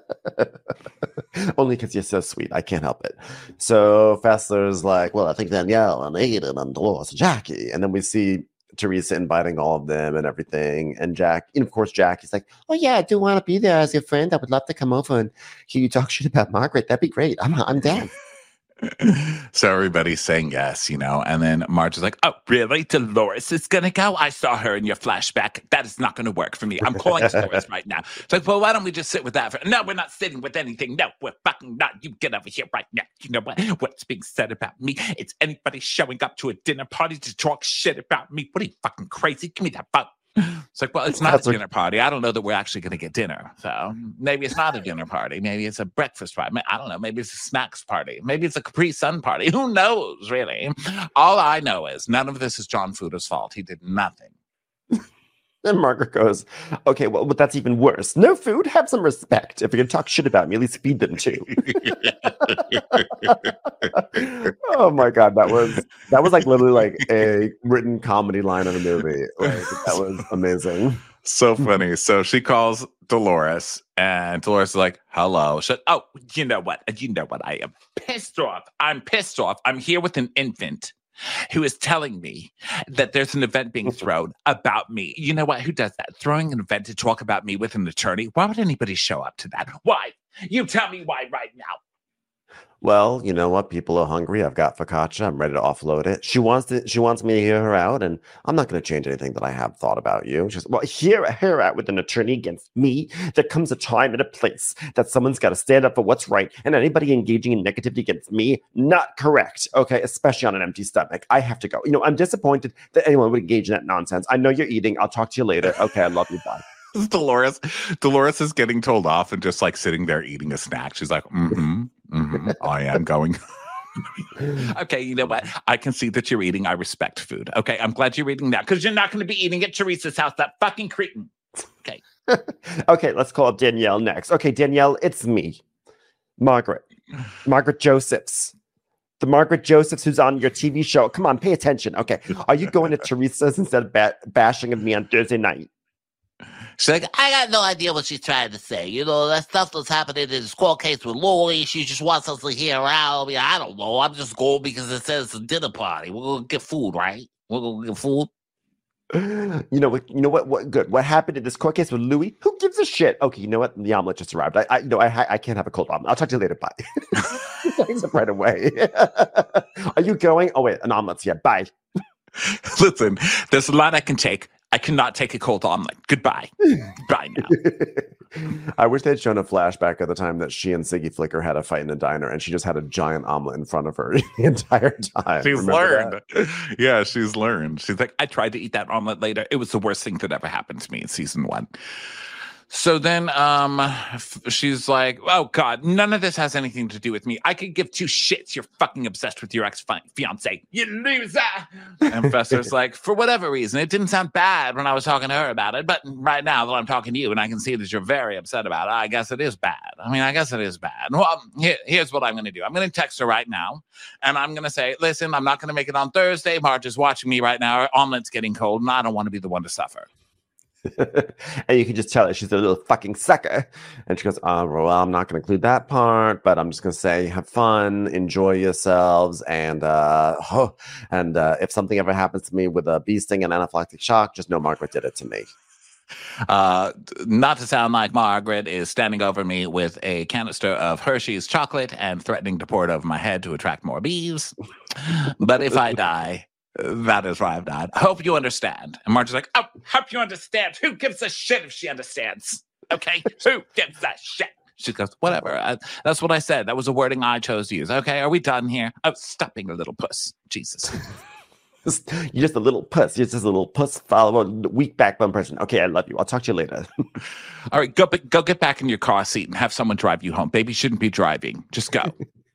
Only because you're so sweet. I can't help it. So Fessler's like, well, I think Danielle and Aiden and Dolores and Jackie. And then we see Teresa inviting all of them and everything. And Jack, and of course, Jackie's like, oh, yeah, I do want to be there as your friend. I would love to come over and hear you talk shit about Margaret. That'd be great. I'm, I'm down. So everybody's saying yes, you know, and then Marge is like, oh, really? Dolores is going to go? I saw her in your flashback. That is not going to work for me. I'm calling Dolores right now. It's like, well, why don't we just sit with that? For- no, we're not sitting with anything. No, we're fucking not. You get over here right now. You know what? What's being said about me? It's anybody showing up to a dinner party to talk shit about me. What are you, fucking crazy? Give me that phone. It's like, well, it's not That's a like- dinner party. I don't know that we're actually going to get dinner. So maybe it's not a dinner party. Maybe it's a breakfast party. I don't know. Maybe it's a snacks party. Maybe it's a Capri Sun party. Who knows, really? All I know is none of this is John Fuda's fault. He did nothing. Then Margaret goes, okay, well, but that's even worse. No food? Have some respect. If you're going to talk shit about me, at least feed them too. Oh my God, that was that was like literally like a written comedy line in a movie. Like, that was amazing. So funny. So she calls Dolores, and Dolores is like, hello. She, oh, you know what? You know what? I am pissed off. I'm pissed off. I'm here with an infant who is telling me that there's an event being thrown about me. You know what? Who does that? Throwing an event to talk about me with an attorney? Why would anybody show up to that? Why? You tell me why right now. Well, you know what? People are hungry. I've got focaccia. I'm ready to offload it. She wants to. She wants me to hear her out, and I'm not going to change anything that I have thought about you. She's well, hear her out with an attorney against me. There comes a time and a place that someone's got to stand up for what's right, and anybody engaging in negativity against me, not correct. Okay, especially on an empty stomach. I have to go. You know, I'm disappointed that anyone would engage in that nonsense. I know you're eating. I'll talk to you later. Okay, I love you. Bye. Dolores, Dolores is getting told off and just like sitting there eating a snack. She's like, mm-hmm, mm-hmm, I am going. Okay, you know what? I can see that you're eating. I respect food. Okay, I'm glad you're eating now because you're not going to be eating at Teresa's house, that fucking cretin. Okay. Okay, let's call Danielle next. Okay, Danielle, it's me, Margaret. Margaret Josephs. The Margaret Josephs who's on your T V show. Come on, pay attention. Okay, are you going to Teresa's instead of ba- bashing of me on Thursday night? She's like, I got no idea what she's trying to say. You know, that stuff that's happening in the squall case with Lori, she just wants us to hear out. I mean, I don't know. I'm just going because it says it's a dinner party. We're going to get food, right? We're going to get food. You know what? You know what? What good? What happened in this court case with Louis? Who gives a shit? Okay, you know what? The omelet just arrived. I, I you know, I, I can't have a cold omelet. I'll talk to you later. Bye. Hangs up right away. Are you going? Oh wait, an omelet's here. Bye. Listen, there's a lot I can take. I cannot take a cold omelet. Goodbye. Bye now. I wish they'd shown a flashback of the time that she and Siggy Flicker had a fight in a diner, and she just had a giant omelet in front of her the entire time. She's Remember learned. that? Yeah, she's learned. She's like, I tried to eat that omelet later. It was the worst thing that ever happened to me in season one. So then um, f- she's like, oh, God, none of this has anything to do with me. I could give two shits. You're fucking obsessed with your ex-fiance. You loser. And Fester's like, for whatever reason, it didn't sound bad when I was talking to her about it. But right now that I'm talking to you and I can see that you're very upset about it, I guess it is bad. I mean, I guess it is bad. Well, here, here's what I'm going to do. I'm going to text her right now. And I'm going to say, listen, I'm not going to make it on Thursday. Marge is watching me right now. Her omelet's getting cold, and I don't want to be the one to suffer. And you can just tell her she's a little fucking sucker. And she goes, oh, well, I'm not going to include that part, but I'm just going to say, have fun, enjoy yourselves. And uh, oh, and uh, if something ever happens to me with a bee sting and anaphylactic shock, just know Margaret did it to me. Uh, not to sound like Margaret is standing over me with a canister of Hershey's chocolate and threatening to pour it over my head to attract more bees. But if I die, that is why I've died. I hope you understand. And Marge is like, oh, hope you understand. Who gives a shit if she understands? Okay? Who gives a shit? She goes, whatever. I, that's what I said. That was a wording I chose to use. Okay, are we done here? Oh, stop being a little puss. Jesus. You're just a little puss. You're just a little puss, follower, weak backbone person. Okay, I love you. I'll talk to you later. All right, go, go get back in your car seat and have someone drive you home. Baby shouldn't be driving. Just go.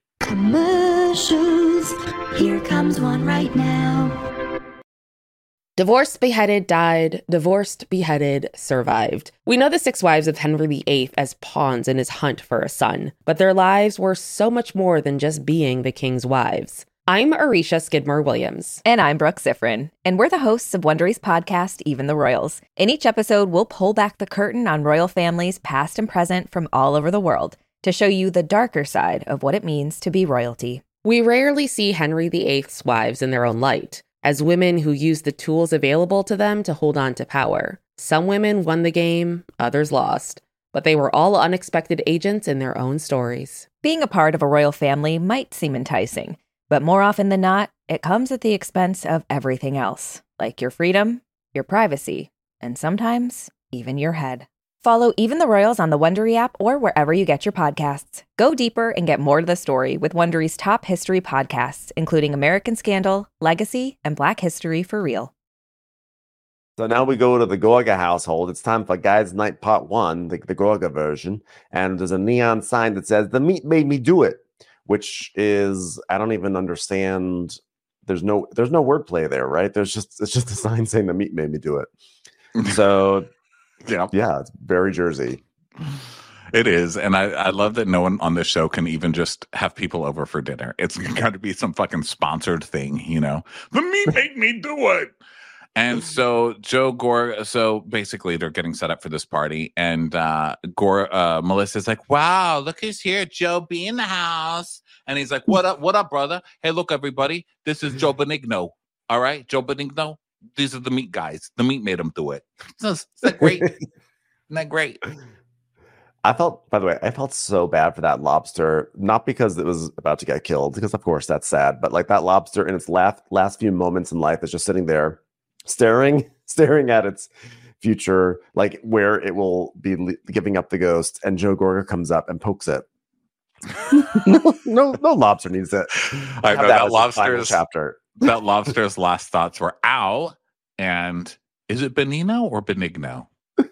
Commercials. Here comes one right now. Divorced, beheaded, died. Divorced, beheaded, survived. We know the six wives of Henry the Eighth as pawns in his hunt for a son, but their lives were so much more than just being the king's wives. I'm Arisha Skidmore-Williams. And I'm Brooke Sifrin. And we're the hosts of Wondery's podcast, Even the Royals. In each episode, we'll pull back the curtain on royal families past and present from all over the world to show you the darker side of what it means to be royalty. We rarely see Henry the Eighth's wives in their own light, as women who used the tools available to them to hold on to power. Some women won the game, others lost, but they were all unexpected agents in their own stories. Being a part of a royal family might seem enticing, but more often than not, it comes at the expense of everything else, like your freedom, your privacy, and sometimes even your head. Follow Even the Royals on the Wondery app or wherever you get your podcasts. Go deeper and get more to the story with Wondery's top history podcasts, including American Scandal, Legacy, and Black History for Real. So now we go to the Gorga household. It's time for Guys Night Part One, the, the Gorga version. And there's a neon sign that says, "The meat made me do it," which is, I don't even understand. There's no there's no wordplay there, right? There's just it's just a sign saying the meat made me do it. So yeah, yeah, it's very Jersey. It is. And I, I love that no one on this show can even just have people over for dinner. It's got to be some fucking sponsored thing, you know? The meat made me do it. And so Joe Gore, so basically they're getting set up for this party. And uh, Gore, uh, Melissa's like, wow, look who's here. Joe B in the house. And he's like, what up, what up, brother? Hey, look, everybody. This is Joe Benigno. All right, Joe Benigno. These are the meat guys. The meat made them do it. Isn't that great? Isn't that great? I felt, by the way, I felt so bad for that lobster, not because it was about to get killed, because of course that's sad, but like that lobster in its last last few moments in life is just sitting there, staring, staring at its future, like where it will be li- giving up the ghost. And Joe Gorga comes up and pokes it. no, no, no lobster needs it. I know that, that lobster's chapter. That lobster's last thoughts were "ow," and is it Benigno or Benigno?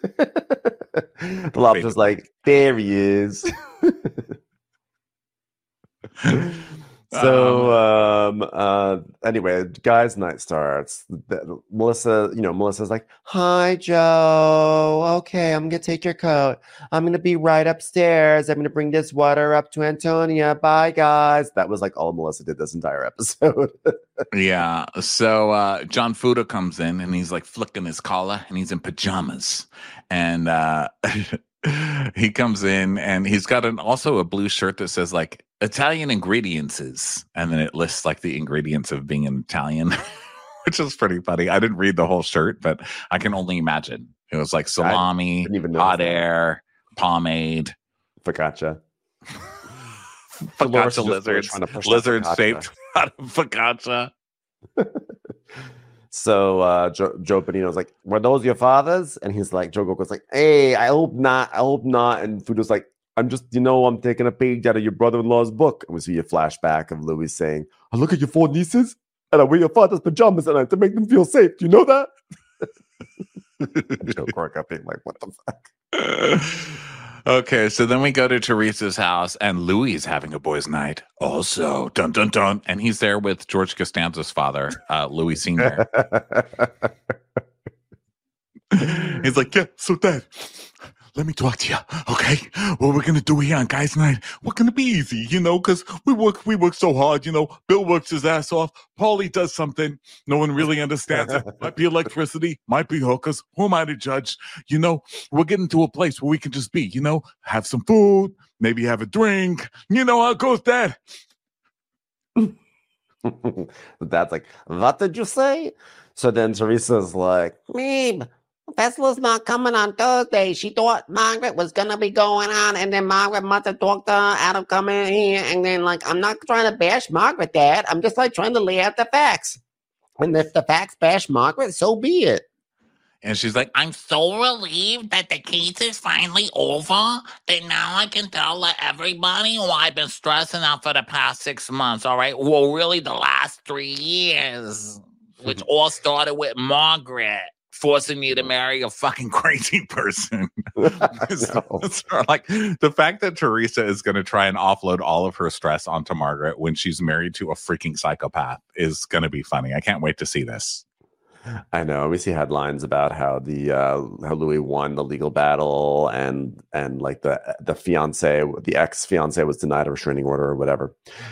The lobster's like, there he is. So um uh anyway, guys' night starts. The- Melissa, you know, Melissa's like, "Hi, Joe. Okay, I'm gonna take your coat. I'm gonna be right upstairs. I'm gonna bring this water up to Antonia. Bye, guys." That was like all Melissa did this entire episode. Yeah. So uh, John Fuda comes in and he's like flicking his collar and he's in pajamas. And uh, he comes in and he's got an also a blue shirt that says like Italian ingredients is, and then it lists like the ingredients of being an Italian, which is pretty funny. I didn't read the whole shirt, but I can only imagine. It was like salami, hot air, pomade, focaccia. Focaccia lizards, lizard shaped out of focaccia. So uh, Joe, Joe Bonino's like, "Were those your fathers?" And he's like, Joe Gogo's like, "Hey, I hope not. I hope not." And Fudo's like, "I'm just, you know, I'm taking a page out of your brother-in-law's book." And we see a flashback of Louis saying, "I look at your four nieces and I wear your father's pajamas at night to make them feel safe. Do you know that?" Joe Gorga being like, "What the fuck?" Okay, so then we go to Teresa's house, and Louis is having a boys' night. Also, dun dun dun, and he's there with George Costanza's father, uh, Louis Senior He's like, "Yeah, so Dad, let me talk to you, okay? What we're gonna do here on guys' night? We're gonna be easy, you know, because we work, we work so hard, you know. Bill works his ass off. Paulie does something no one really understands it. Might be electricity, might be hookers. Who am I to judge? You know, we're getting to a place where we can just be, you know, have some food, maybe have a drink. You know how it goes, Dad." Dad's like, "What did you say?" So then Teresa's like, Babe, Vestla's not coming on Thursday. She thought Margaret was gonna be going on, and then Margaret must have talked to her out of coming here. And then, like, I'm not trying to bash Margaret, Dad. I'm just like trying to lay out the facts. And if the facts bash Margaret, so be it. And she's like, I'm so relieved that the case is finally over, that now I can tell everybody who I've been stressing out for the past six months, all right? Well, really the last three years, which all started with Margaret forcing me to marry a fucking crazy person. so, so, like, the fact that Teresa is going to try and offload all of her stress onto Margaret when she's married to a freaking psychopath is going to be funny. I can't wait to see this. I know. We see headlines about how the uh, how Louis won the legal battle, and and like the the fiance, the ex fiance, was denied a restraining order or whatever.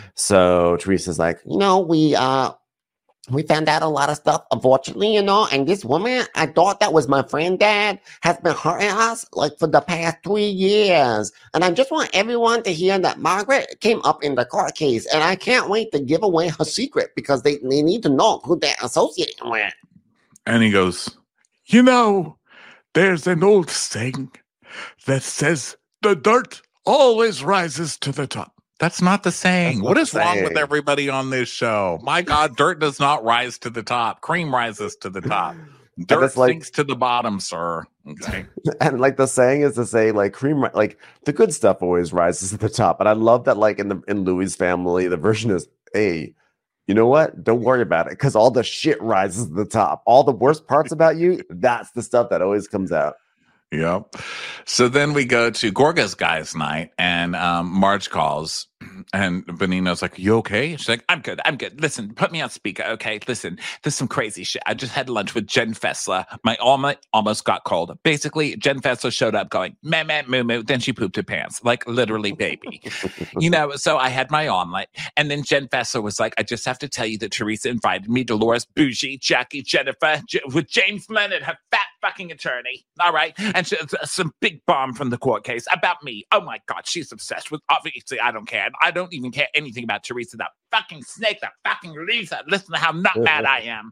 So Teresa's like, You know, we uh we found out a lot of stuff, unfortunately, you know, and this woman, I thought that was my friend, Dad, has been hurting us like for the past three years. And I just want everyone to hear that Margaret came up in the court case, and I can't wait to give away her secret because they, they need to know who they're associating with. And he goes, "You know, there's an old saying that says the dirt always rises to the top." That's not the saying. What is wrong with everybody on this show? My God, dirt does not rise to the top. Cream rises to the top. Dirt like, sinks to the bottom, sir. Okay. And like the saying is to say, like cream, like the good stuff always rises to the top. And I love that, like in the in Louis' family, the version is, "Hey, you know what? Don't worry about it, because all the shit rises to the top. All the worst parts about you, that's the stuff that always comes out." Yep. So then we go to Gorga's guys' night, and um, Marge calls, and Bonino's like, "You okay?" She's like, "I'm good. I'm good. Listen, put me on speaker, okay? Listen, there's some crazy shit. I just had lunch with Jen Fessler. My omelet almost got cold. Basically, Jen Fessler showed up going, meh, meh, moo, moo. Then she pooped her pants, like literally, baby. You know, so I had my omelet, and then Jen Fessler was like, I just have to tell you that Teresa invited me, Dolores, Bougie, Jackie, Jennifer, J- with James Leonard, her fat fucking attorney, all right? And she, some big bomb from the court case about me. Oh my God, she's obsessed with, obviously, I don't care. I don't even care anything about Teresa, that fucking snake, that fucking loser. Listen to how not mad I am."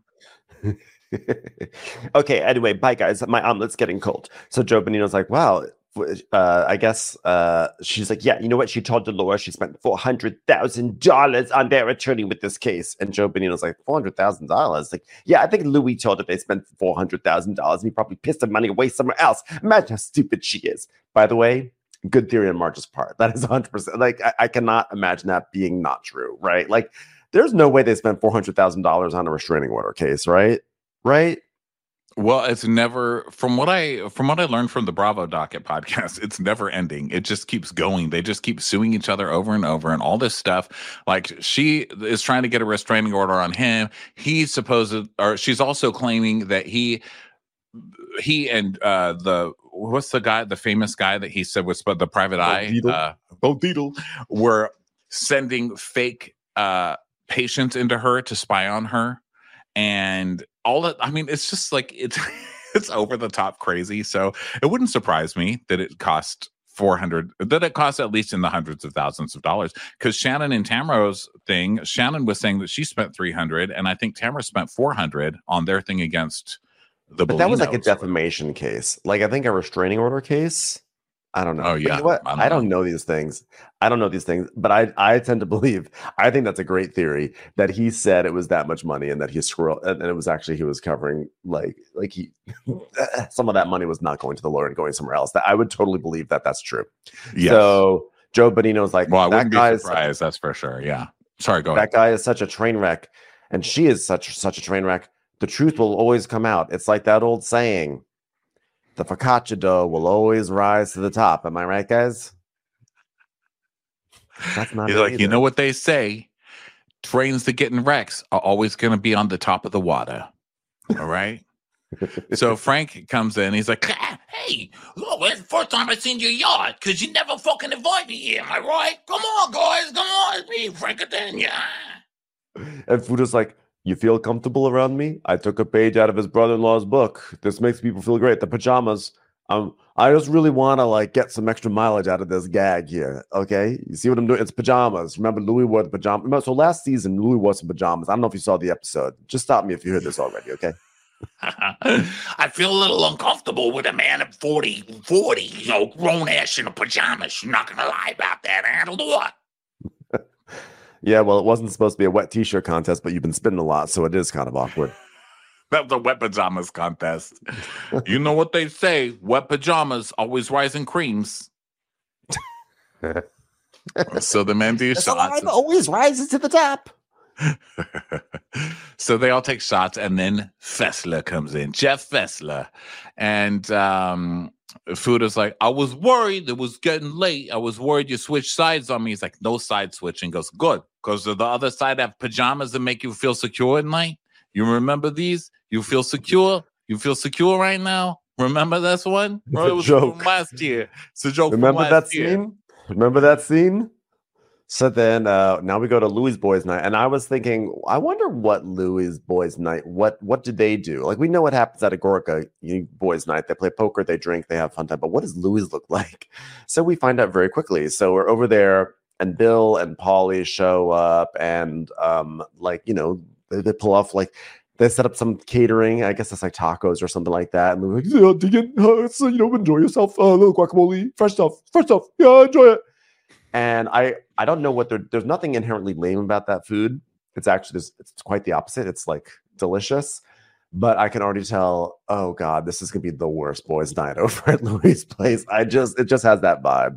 Okay, anyway, bye guys. My omelet's getting cold. So Joe Bonino's like, "Wow, uh, I guess uh, she's like, yeah, you know what? She told Dolores she spent four hundred thousand dollars on their attorney with this case." And Joe Bonino's like, four hundred thousand dollars? Like, yeah, I think Louis told her they spent four hundred thousand dollars and he probably pissed the money away somewhere else. Imagine how stupid she is. By the way, good theory on Marge's part. That is one hundred percent. Like, I, I cannot imagine that being not true, right? Like, there's no way they spent four hundred thousand dollars on a restraining order case, right? Right? Well, it's never from what I from what I learned from the Bravo Docket podcast, it's never ending. It just keeps going. They just keep suing each other over and over and all this stuff. Like she is trying to get a restraining order on him. He's supposed or she's also claiming that he he and uh the what's the guy, the famous guy that he said was the private eye uh Bo Dietl were sending fake uh patients into her to spy on her. And all that, I mean, it's just like it's it's over the top crazy. So it wouldn't surprise me that it cost four hundred, that it cost at least in the hundreds of thousands of dollars. Because Shannon and Tamara's thing, Shannon was saying that she spent three hundred, and I think Tamara spent four hundred on their thing against the. But that was like a defamation case. Like I think a restraining order case. I don't know. Oh yeah, you know what? I, don't, I don't know. know these things. I don't know these things, but I I tend to believe. I think that's a great theory that he said it was that much money and that he scrolled and it was actually he was covering like like he some of that money was not going to the lawyer and going somewhere else. That I would totally believe that that's true. Yes. So Joe Bonino's like, well, I that wouldn't guy be surprised. Is, that's for sure. Yeah. Sorry, go that ahead. That guy is such a train wreck, and she is such such a train wreck. The truth will always come out. It's like that old saying. The focaccia dough will always rise to the top. Am I right, guys? That's not He's like, either. You know what they say? Trains that get in wrecks are always going to be on the top of the water. All right? So Frank comes in. He's like, hey, look, it's the first time I've seen your yard because you never fucking invite me here. Am I right? Come on, guys. Come on. It's me, Frankatania. And Fuda's like, you feel comfortable around me? I took a page out of his brother-in-law's book. This makes people feel great. The pajamas. Um, I just really want to like get some extra mileage out of this gag here. Okay, you see what I'm doing? It's pajamas. Remember, Louis wore the pajamas. Remember, so last season, Louis wore some pajamas. I don't know if you saw the episode. Just stop me if you heard this already. Okay. I feel a little uncomfortable with a man at forty, forty, you know, grown ass in a pajamas. I'm not gonna lie about that. I don't know what. Yeah, well, it wasn't supposed to be a wet t-shirt contest, but you've been spitting a lot, so it is kind of awkward. That's a wet pajamas contest. You know what they say, wet pajamas always rise in creams. So the men do the shots. The always rises to the top. So they all take shots, and then Fessler comes in, Jeff Fessler. And um, Fuda's like, I was worried it was getting late. I was worried you switched sides on me. He's like, no side switching. Goes, good, because the other side have pajamas that make you feel secure at night. You remember these? You feel secure? You feel secure right now? Remember this one? It's Bro, a it was joke. From last year. It's a joke. Remember from that last year. scene? Remember that scene? So then uh, now we go to Louis' Boys Night. And I was thinking, I wonder what Louis' Boys Night, what what did they do? Like, we know what happens at Agorica Boys Night. They play poker, they drink, they have fun time. But what does Louis look like? So we find out very quickly. So we're over there, and Bill and Paulie show up, and um, like, you know, they, they pull off, like, they set up some catering. I guess it's like tacos or something like that. And they're like, yeah, dig it. Uh, so, you know, enjoy yourself. Uh, a little guacamole, fresh stuff, fresh stuff. Yeah, enjoy it. And I, I don't know what they're, there's nothing inherently lame about that food. It's actually, it's quite the opposite. It's like delicious, but I can already tell, oh God, this is going to be the worst boys' night over at Louis' place. I just, it just has that vibe.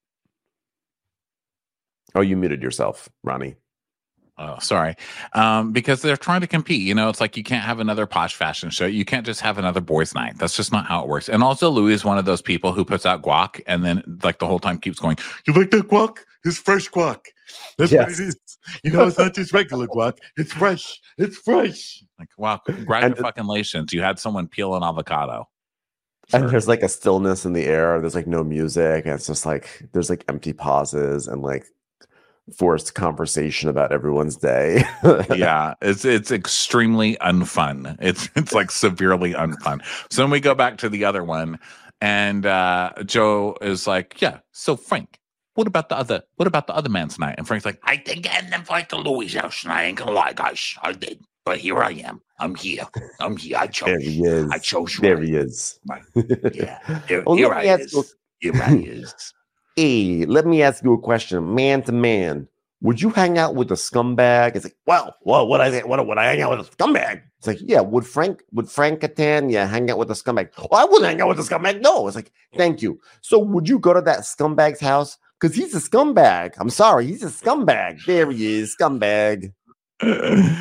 Oh, you muted yourself, Ronnie. Oh, sorry. Um, because they're trying to compete. You know, it's like you can't have another posh fashion show. You can't just have another boys' night. That's just not how it works. And also, Louis is one of those people who puts out guac and then, like, the whole time keeps going, you like that guac? It's fresh guac. That's yes. what it is. You know, it's not just regular guac. It's fresh. It's fresh. Like, wow, congratulations. You had someone peel an avocado. Sure. And there's like a stillness in the air. There's like no music. And it's just like, there's like empty pauses and like forced conversation about everyone's day. Yeah, it's it's extremely unfun. It's it's like severely unfun. So then we go back to the other one, and uh, Joe is like, "Yeah, so Frank, what about the other? What about the other man's night?" And Frank's like, I think I didn't invite the Louis house, and I ain't gonna lie, guys, I did. But here I am. I'm here. I'm here. I chose. There he is. I chose. There right. he is. Right. Yeah. Here, well, here I is. You. Here I is. Hey, let me ask you a question, man to man. Would you hang out with a scumbag? It's like, well, well, what I think, what would I hang out with a scumbag? It's like, yeah, would Frank, would Frank Catania hang out with a scumbag? Well, I wouldn't hang out with a scumbag. No, it's like, thank you. So would you go to that scumbag's house? Because he's a scumbag. I'm sorry, he's a scumbag. There he is, scumbag.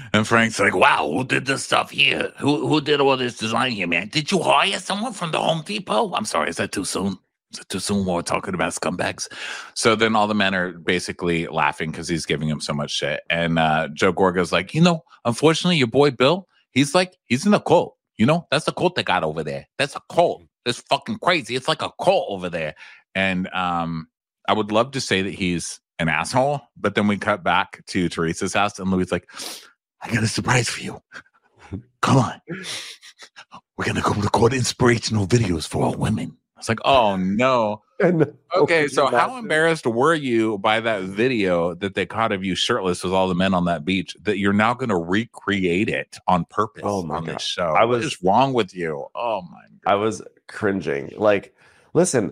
And Frank's like, wow, who did this stuff here? Who who did all this design here, man? Did you hire someone from the Home Depot? I'm sorry, is that too soon? Is it too soon while we're talking about scumbags? So then all the men are basically laughing because he's giving him so much shit. And uh, Joe Gorga's like, you know, unfortunately, your boy Bill, he's like, he's in a cult. You know, that's the cult they got over there. That's a cult. That's fucking crazy. It's like a cult over there. And um, I would love to say that he's an asshole, but then we cut back to Teresa's house and Louis like, I got a surprise for you. Come on. We're going to go record inspirational videos for all women. I was like, oh, no. And, okay, so how embarrassed were you by that video that they caught of you shirtless with all the men on that beach that you're now going to recreate it on purpose oh my on God. this show? I was, what is wrong with you? Oh, my God. I was cringing. Like, listen,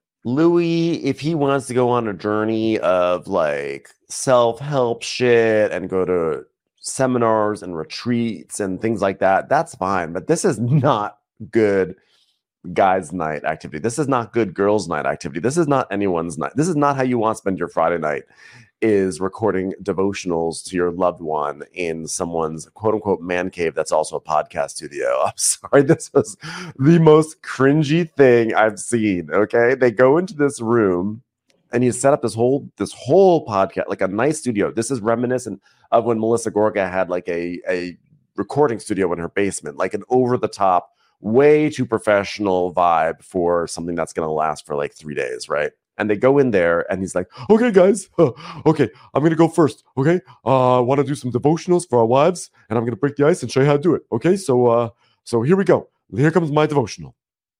Louis, if he wants to go on a journey of like self-help shit and go to seminars and retreats and things like that, that's fine. But this is not good guys' night activity. This is not good girls' night activity. This is not anyone's night. This is not how you want to spend your Friday night, is recording devotionals to your loved one in someone's quote-unquote man cave that's also a podcast studio. I'm sorry. This was the most cringy thing I've seen, okay? They go into this room and you set up this whole this whole podcast, like a nice studio. This is reminiscent of when Melissa Gorga had like a, a recording studio in her basement, like an over-the-top, way too professional vibe for something that's going to last for like three days, right? And they go in there and he's like, okay, guys, uh, okay, I'm going to go first, okay? Uh, I want to do some devotionals for our wives, and I'm going to break the ice and show you how to do it, okay? So, uh, so here we go. Here comes my devotional.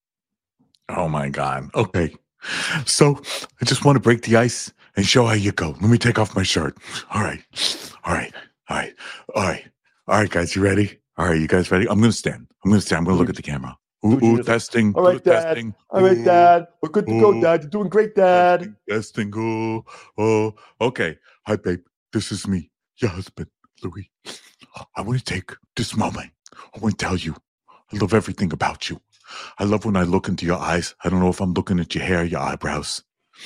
Oh, my God. Okay. So I just want to break the ice and show how you go. Let me take off my shirt. All right. All right. All right. All right. All right, guys, you ready? All right, you guys ready? I'm going to stand. I'm going to stand. I'm going to look at the camera. Ooh, ooh, testing. All right, ooh, Dad. Testing. All right, Ooh, Dad. We're good to go, ooh, Dad. You're doing great, Dad. Testing. testing. Oh, oh, okay. Hi, babe. This is me, your husband, Louis. I want to take this moment. I want to tell you, I love everything about you. I love when I look into your eyes. I don't know if I'm looking at your hair, your eyebrows.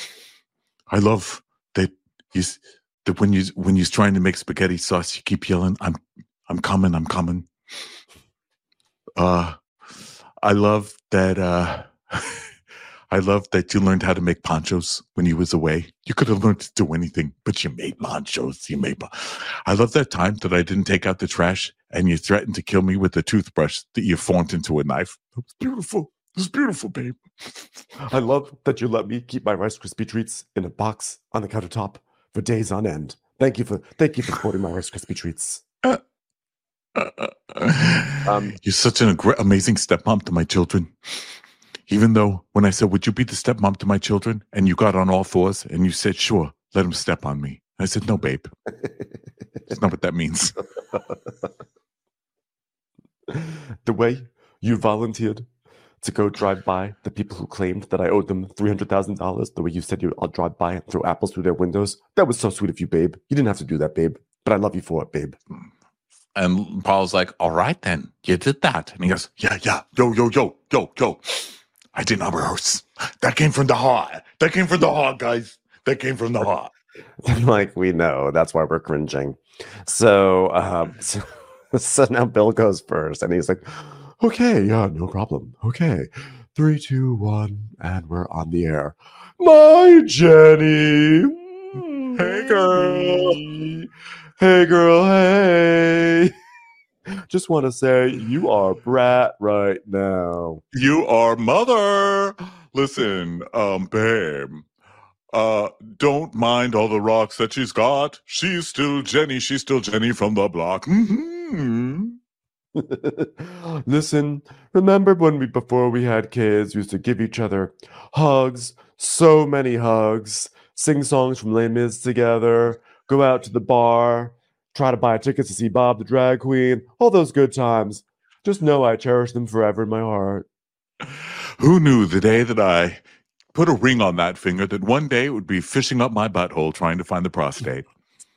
I love that you, that when you when you're trying to make spaghetti sauce, you keep yelling, "I'm, I'm coming, I'm coming." Uh, I love that. Uh, I love that you learned how to make ponchos when you was away. You could have learned to do anything, but you made ponchos. You made. Pon- I love that time that I didn't take out the trash and you threatened to kill me with a toothbrush that you formed into a knife. It was beautiful. It was beautiful, babe. I love that you let me keep my Rice Krispie treats in a box on the countertop for days on end. Thank you for thank you for supporting my Rice Krispie treats. Uh, uh, uh, um, You're such an ag- amazing stepmom to my children. Even though when I said, would you be the stepmom to my children? And you got on all fours and you said, sure, let them step on me. I said, no, babe. That's not what that means. The way you volunteered to go drive by the people who claimed that I owed them three hundred thousand dollars, the way you said you'd I'll drive by and throw apples through their windows, that was so sweet of you, babe. You didn't have to do that, babe. But I love you for it, babe. And Paul's like, all right, then. You did that. And he goes, yeah, yeah. Yo, yo, yo, yo, yo. I did not rehearse. That came from the heart. That came from the heart, guys. That came from the heart. Like, we know. That's why we're cringing. So, um, so, so now Bill goes first. And he's like, okay, yeah, no problem. Okay. Three, two, one. And we're on the air. My Jenny. Hey, girl. Hey, girl. Hey. Just want to say you are brat right now. You are mother. Listen, um, babe. Uh, don't mind all the rocks that she's got. She's still Jenny. She's still Jenny from the block. Mm-hmm. Listen, remember when we, before we had kids, we used to give each other hugs, so many hugs, sing songs from Les Mis together, go out to the bar, try to buy tickets to see Bob the Drag Queen, all those good times. Just know I cherish them forever in my heart. Who knew the day that I put a ring on that finger that one day it would be fishing up my butthole trying to find the prostate?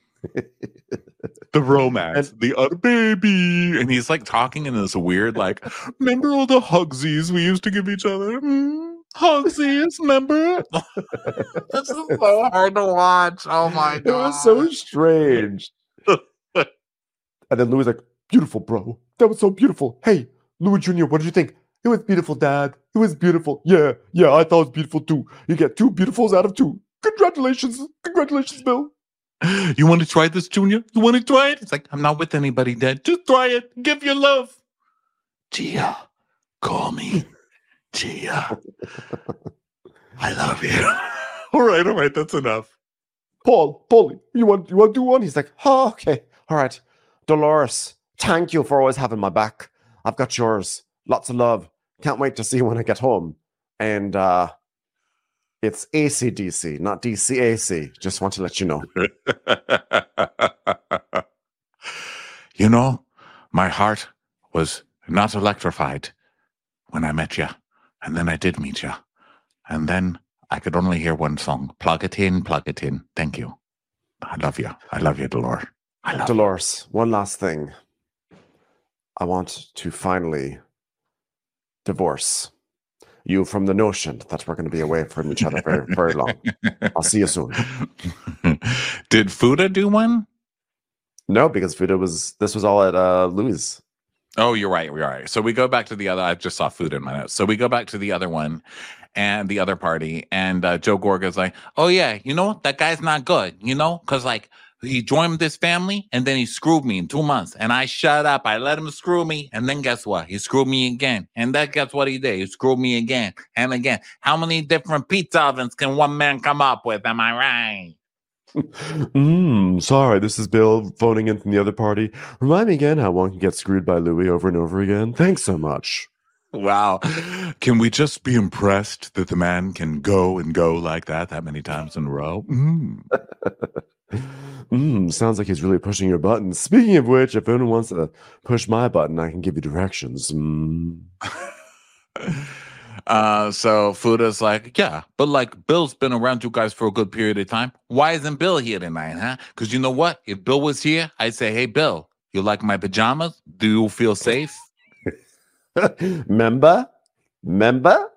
The romance, and, the other baby. And he's like talking in this weird, like, remember all the hugsies we used to give each other? Mm, hugsies, remember? This is so hard to watch. Oh my God. It was so strange. And then Louis like, beautiful, bro. That was so beautiful. Hey, Louis Junior, what did you think? It was beautiful, Dad. It was beautiful. Yeah, yeah, I thought it was beautiful too. You get two beautifuls out of two. Congratulations. Congratulations, Bill. You want to try this, Junior? You want to try it? It's like, I'm not with anybody, Dad. Just try it. Give your love. Gia, call me Gia. I love you. All right, all right, that's enough. Paul, Paulie, you want you want to do one? He's like, oh, okay, all right. Dolores, thank you for always having my back. I've got yours. Lots of love. Can't wait to see you when I get home. And uh, it's A C D C, not D C A C. Just want to let you know. You know, my heart was not electrified when I met you. And then I did meet you. And then I could only hear one song. Plug it in, plug it in. Thank you. I love you. I love you, Dolores. I love Dolores, you. One last thing. I want to finally divorce you from the notion that we're going to be away from each other very, very long. I'll see you soon. Did Fuda do one? No, because Fuda was, this was all at uh, Louis. Oh, you're right. You're right. So we go back to the other, I just saw Fuda in my notes. So we go back to the other one and the other party. And uh, Joe Gorga's like, oh yeah, you know, that guy's not good, you know, because like, he joined this family and then he screwed me in two months. And I shut up. I let him screw me. And then guess what? He screwed me again. And then guess what he did? He screwed me again and again. How many different pizza ovens can one man come up with? Am I right? mm, sorry, this is Bill phoning in from the other party. Remind me again how one can get screwed by Louis over and over again. Thanks so much. Wow. Can we just be impressed that the man can go and go like that that many times in a row? Mm. mm, sounds like he's really pushing your buttons. Speaking of which, if anyone wants to push my button, I can give you directions. Mm. uh, so Fuda's like, yeah, but like Bill's been around you guys for a good period of time. Why isn't Bill here tonight, huh? Because you know what? If Bill was here, I'd say, hey, Bill, you like my pajamas? Do you feel safe? Member? Member?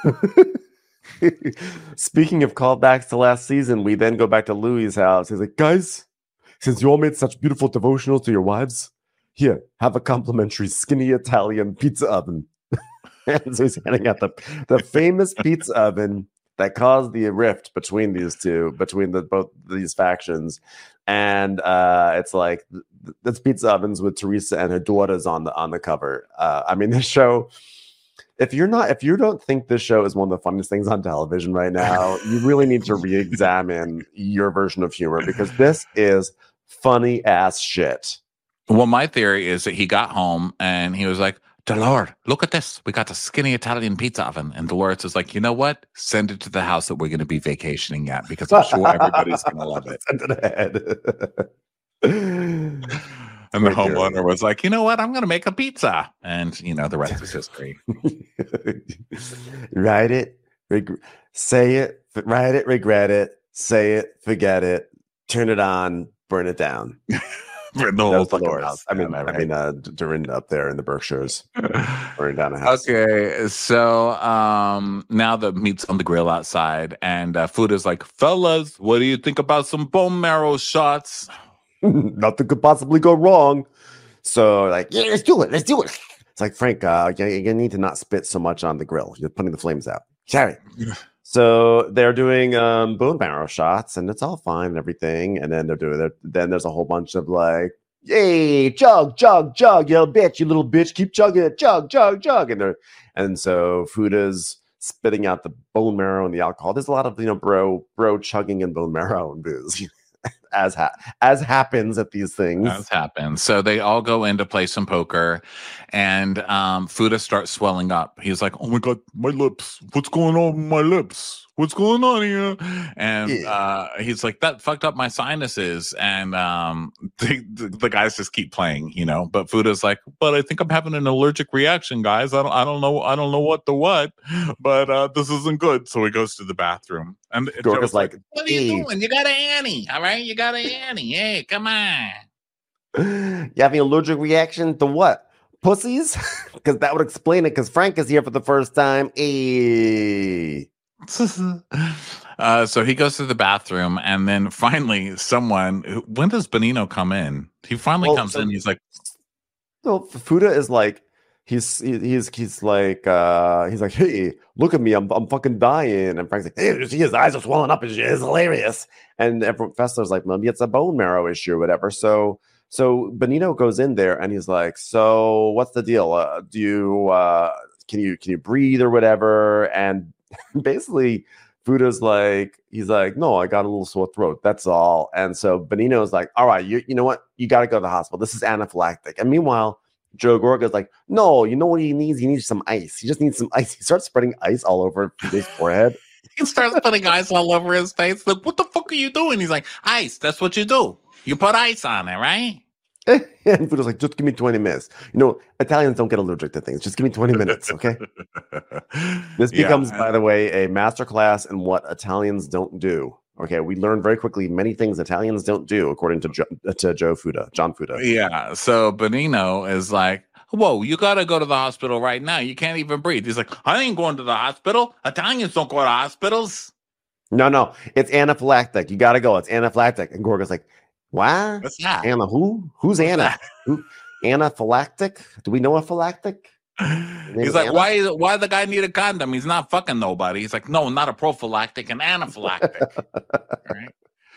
Speaking of callbacks to last season, we then go back to Louis' house. He's like, guys, since you all made such beautiful devotionals to your wives, here, have a complimentary skinny Italian pizza oven. And so he's handing out the, the famous pizza oven that caused the rift between these two, between the both these factions. And uh, it's like, that's pizza ovens with Teresa and her daughters on the on the cover. Uh, I mean, this show, if you're not, if you don't think this show is one of the funniest things on television right now, you really need to re-examine your version of humor, because this is funny ass shit. Well, my theory is that he got home and he was like, Dolores, look at this. We got the skinny Italian pizza oven. And Dolores is like, you know what? Send it to the house that we're going to be vacationing at, because I'm sure everybody's going to love it. Send it ahead. And the homeowner was like, you know what? I'm going to make a pizza. And, you know, the rest is history. Write it, reg- say it, write it, regret it, say it, forget it, turn it on, burn it down. Burn the whole fucking Dolores. house. I mean, right? I mean, uh, Dorinda up there in the Berkshires, burning down a house. Okay, so um, now the meat's on the grill outside, and uh, Fuda's like, fellas, what do you think about some bone marrow shots? Nothing could possibly go wrong. So, like, yeah, let's do it. Let's do it. It's like, Frank, uh, you, you need to not spit so much on the grill. You're putting the flames out. Sorry. So they're doing um, bone marrow shots, and it's all fine and everything. And then they're doing it. Then there's a whole bunch of like, "Hey, jug, jug, jug, you little bitch, you little bitch, keep chugging it, jug, jug, jug." And they're and so Fuda's spitting out the bone marrow and the alcohol. There's a lot of you know bro bro chugging and bone marrow and booze, as ha- as happens at these things. As happens. So they all go in to play some poker, and um, Fuda starts swelling up. He's like, "Oh my god, my lips! What's going on with my lips? What's going on here?" And yeah. uh, he's like, "That fucked up my sinuses." And um, the, the, the guys just keep playing, you know. But Fuda's like, "But I think I'm having an allergic reaction, guys. I don't, I don't know, I don't know what the what, but uh, this isn't good." So he goes to the bathroom, and Gorga's like, like, "What are you hey. doing? You got an Annie, all right? You got an Annie. Hey, come on." You having an allergic reaction to what? Pussies? Because that would explain it. Because Frank is here for the first time. Hey. Uh, so he goes to the bathroom, and then finally, someone. When does Benino come in? He finally Well, comes so- in. He's like, So Fuda is like, he's he- he's he's like uh he's like, hey, look at me, I'm I'm fucking dying. And Frank's like, hey, you see his eyes are swelling up, it's, it's hilarious. And everyone, Fessler's like, maybe it's a bone marrow issue or whatever. So so Benino goes in there and he's like, so what's the deal? Uh, do you uh can you can you breathe or whatever? And basically Fuda's like, he's like, no, I got a little sore throat. That's all. And so Benino's like, all right, you you know what? You got to go to the hospital. This is anaphylactic. And meanwhile, Joe Gorga's like, no, you know what he needs? He needs some ice. He just needs some ice. He starts spreading ice all over his forehead. he starts putting ice all over his face. Like, what the fuck are you doing? He's like, ice. That's what you do. You put ice on it, right? And Fuda's like, just give me twenty minutes. You know, Italians don't get allergic to things. Just give me twenty minutes, okay? This Yeah. becomes, by the way, a masterclass in what Italians don't do. Okay, we learn very quickly many things Italians don't do, according to jo- to Joe Fuda, John Fuda. Yeah. So Benino is like, whoa, you got to go to the hospital right now. You can't even breathe. He's like, I ain't going to the hospital. Italians don't go to hospitals. No, no, it's anaphylactic. You got to go. It's anaphylactic. And Gorga's like, what? What's that? Anna who? Who's What's Anna? that? Who? Anaphylactic? Do we know a phylactic? He's like, why why the guy need a condom? He's not fucking nobody. He's like, no, not a prophylactic, an anaphylactic. Right?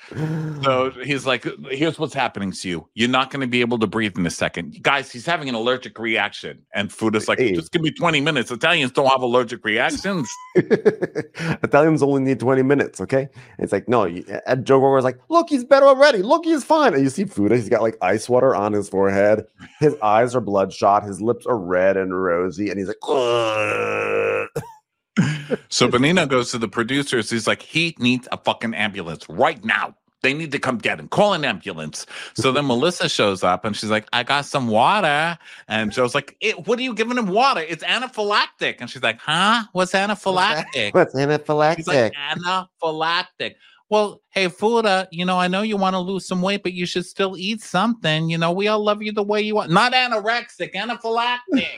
So he's like, here's what's happening to you. You're not going to be able to breathe in a second. Guys, he's having an allergic reaction. And Fuda's like, Hey. just give me twenty minutes. Italians don't have allergic reactions. Italians only need twenty minutes, okay? And it's like, no. You, and Joe Gorga's like, look, he's better already. Look, he's fine. And you see Fuda, he's got like ice water on his forehead. His eyes are bloodshot. His lips are red and rosy. And he's like, ugh. So Benino goes to the producers. He's like, he needs a fucking ambulance right now. They need to come get him. Call an ambulance. So then Melissa shows up and she's like, I got some water. And Joe's like, "Eh, what are you giving him water? It's anaphylactic. And she's like, huh? What's anaphylactic? What's anaphylactic? He's like, anaphylactic. Well, hey, Fuda, you know, I know you want to lose some weight, but you should still eat something. You know, we all love you the way you are. Not anorexic, anaphylactic.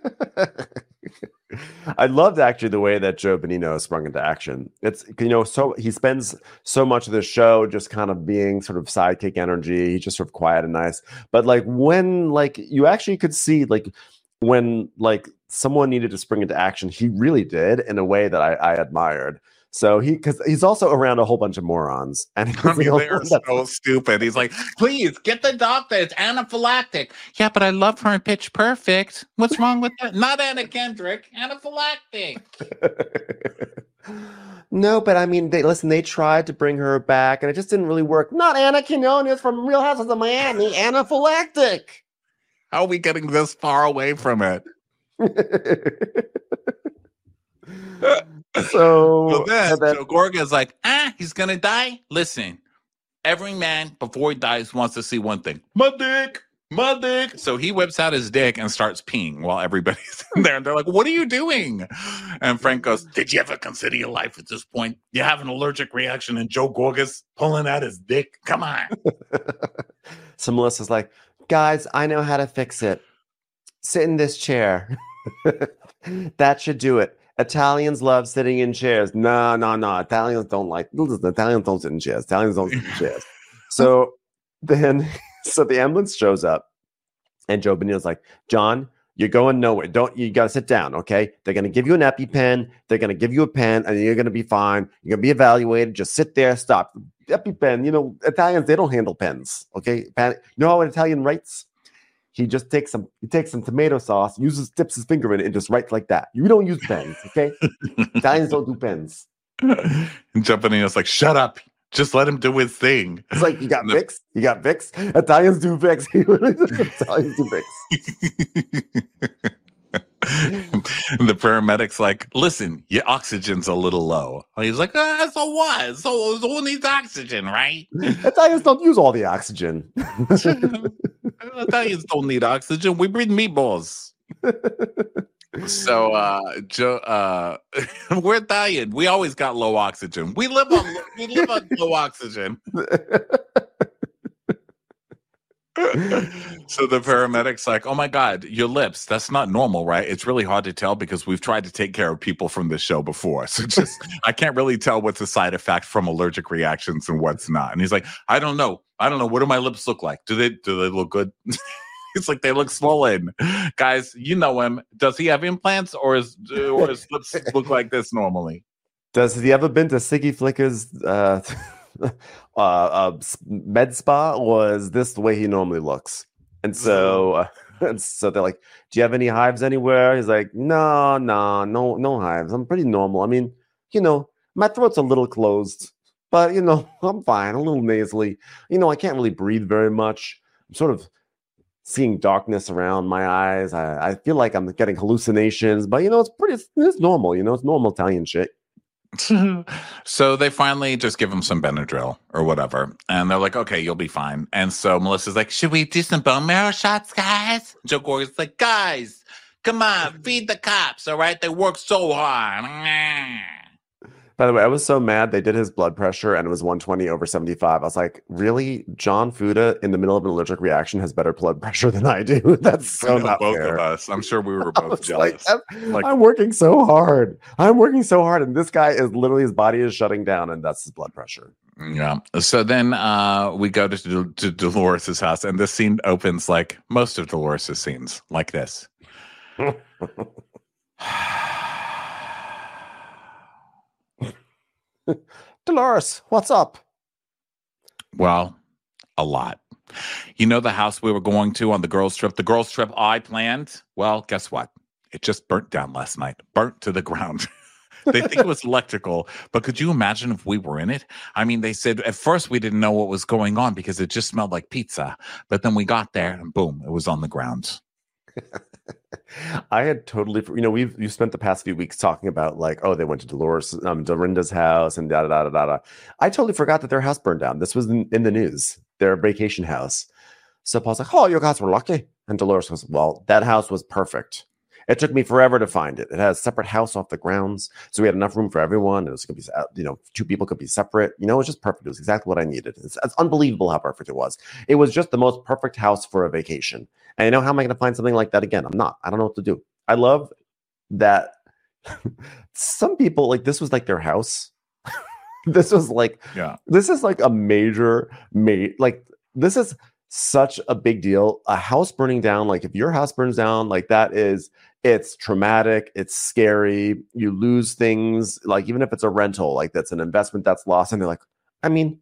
I loved actually the way that Joe Benino sprung into action. It's, you know, so he spends so much of the show just kind of being sort of sidekick energy. He's just sort of quiet and nice. But like when like you actually could see like when like someone needed to spring into action, he really did in a way that I, I admired. So he, because he's also around a whole bunch of morons, and I mean, they're so stupid. He's like, please get the doctor. It's anaphylactic. Yeah, but I love her in Pitch Perfect. What's wrong with that? Not Anna Kendrick. Anaphylactic. No, but I mean, they listen. They tried to bring her back, and it just didn't really work. Not Anna Quinones from Real Houses of Miami. Anaphylactic. How are we getting this far away from it? So, so then, and then- so Gorga's like, ah, he's gonna die. Listen, every man before he dies wants to see one thing: my dick, my dick. So he whips out his dick and starts peeing while everybody's in there, and they're like, "What are you doing?" And Frank goes, "Did you ever consider your life at this point? You have an allergic reaction, and Joe Gorga's pulling out his dick. Come on." So Melissa's like, guys, I know how to fix it. Sit in this chair. That should do it. Italians love sitting in chairs. No, no, no. Italians don't like. Listen, Italians don't sit in chairs. Italians don't sit in chairs. So then, so the ambulance shows up, and Joe Benino's like, John, you're going nowhere. Don't you got to sit down? Okay, they're gonna give you an EpiPen. They're gonna give you a pen, and you're gonna be fine. You're gonna be evaluated. Just sit there. Stop. EpiPen. You know, Italians, they don't handle pens. Okay, pen, you know how an Italian writes? He just takes some, he takes some tomato sauce, uses, dips his finger in it, and just writes like that. You don't use pens, okay? Italians don't do pens. And Joe Benino's like, "Shut up! Just let him do his thing." It's like, you got Vicks? You got Vicks? Italians do Vicks. Italians do Vicks. And the paramedic's like, "Listen, your oxygen's a little low." He's like, ah, "So what? So who needs oxygen, right?" Italians don't use all the oxygen. Italians don't need oxygen. We breathe meatballs. So, uh, Joe, uh, we're Italian. We always got low oxygen. We live on we live on low oxygen. So the paramedic's like, oh my God, your lips, that's not normal, right? It's really hard to tell because we've tried to take care of people from this show before. So just, I can't really tell what's a side effect from allergic reactions and what's not. And he's like, I don't know. I don't know. What do my lips look like? Do they, do they look good? It's like they look swollen. Guys, you know him. Does he have implants or is, or his lips look like this normally? Does he ever been to Siggy Flicker's uh, uh, uh, med spa? Or is this the way he normally looks? And so, uh, and so they're like, "Do you have any hives anywhere?" He's like, "No, no, no, no hives. I'm pretty normal. I mean, you know, my throat's a little closed, but you know, I'm fine. A little nasally. You know, I can't really breathe very much. I'm sort of seeing darkness around my eyes. I, I feel like I'm getting hallucinations, but you know, it's pretty. It's, it's normal. You know, it's normal Italian shit." So they finally just give him some Benadryl or whatever. And they're like, okay, you'll be fine. And so Melissa's like, should we do some bone marrow shots, guys? Joe Gorga's like, guys, come on, feed the cops, all right? They work so hard. By the way, I was so mad they did his blood pressure and it was one twenty over seventy-five. I was like, really? John Fuda in the middle of an allergic reaction has better blood pressure than I do? That's so I know, not both fair. of us. I'm sure we were both jealous. Like, I'm, Like- I'm working so hard. I'm working so hard. And this guy is literally, his body is shutting down and that's his blood pressure. Yeah. So then uh, we go to, to Dolores' house and this scene opens like most of Dolores' scenes, like this. Dolores, what's up? Well, a lot. You know the house we were going to on the girls' trip? The girls' trip I planned? Well, guess what? It just burnt down last night. Burnt to the ground. They think it was electrical, but could you imagine if we were in it? I mean, they said at first we didn't know what was going on because it just smelled like pizza. But then we got there and boom, it was on the ground. I had totally, you know, we've you spent the past few weeks talking about like, oh, they went to Dolores, um, Dorinda's house and da da da da da. I totally forgot that their house burned down. This was in, in the news, their vacation house. So Paul's like, oh, you guys were lucky. And Dolores goes, well, that house was perfect. It took me forever to find it. It had a separate house off the grounds, so we had enough room for everyone. It was going to be, you know, two people could be separate. You know, it was just perfect. It was exactly what I needed. It's, it's unbelievable how perfect it was. It was just the most perfect house for a vacation. And you know, how am I going to find something like that again? I'm not. I don't know what to do. I love that some people, like, this was like their house. This was like, yeah. This is like a major, ma- like, this is such a big deal. A house burning down, like if your house burns down, like that is, it's traumatic, it's scary, you lose things, like even if it's a rental, like that's an investment that's lost. And they're like, I mean,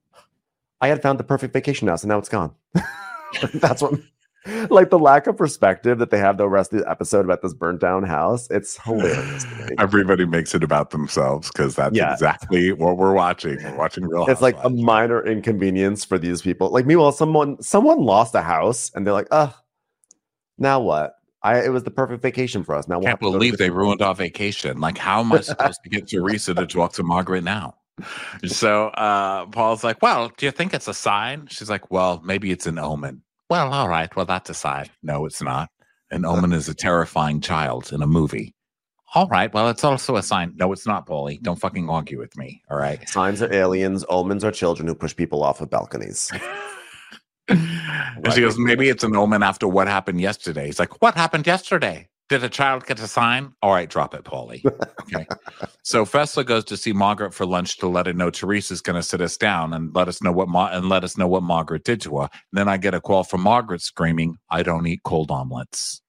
I had found the perfect vacation house and now it's gone. That's what, like the lack of perspective that they have the rest of the episode about this burnt down house. It's hilarious to me. Everybody makes it about themselves because that's Yeah. exactly what we're watching. We're watching Real It's like a Housewives. minor inconvenience for these people. Like meanwhile, someone someone lost a house and they're like, uh, now what? I it was the perfect vacation for us. Now I we'll can't have to go to believe this- they ruined our vacation. Like, how am I supposed to get Teresa to talk to Margaret now? So uh, Paul's like, well, do you think it's a sign? She's like, well, maybe it's an omen. Well, all right. Well, that's a sign. No, it's not. An omen is a terrifying child in a movie. All right. Well, it's also a sign. No, it's not, Paulie. Don't fucking argue with me. All right. Signs are aliens. Omens are children who push people off of balconies. And she goes, maybe it's an omen after what happened yesterday. He's like, what happened yesterday? Did a child get a sign? All right, drop it, Paulie. Okay. So Fessler goes to see Margaret for lunch to let her know Teresa's going to sit us down and let us know what Ma- and let us know what Margaret did to her. And then I get a call from Margaret screaming, "I don't eat cold omelets."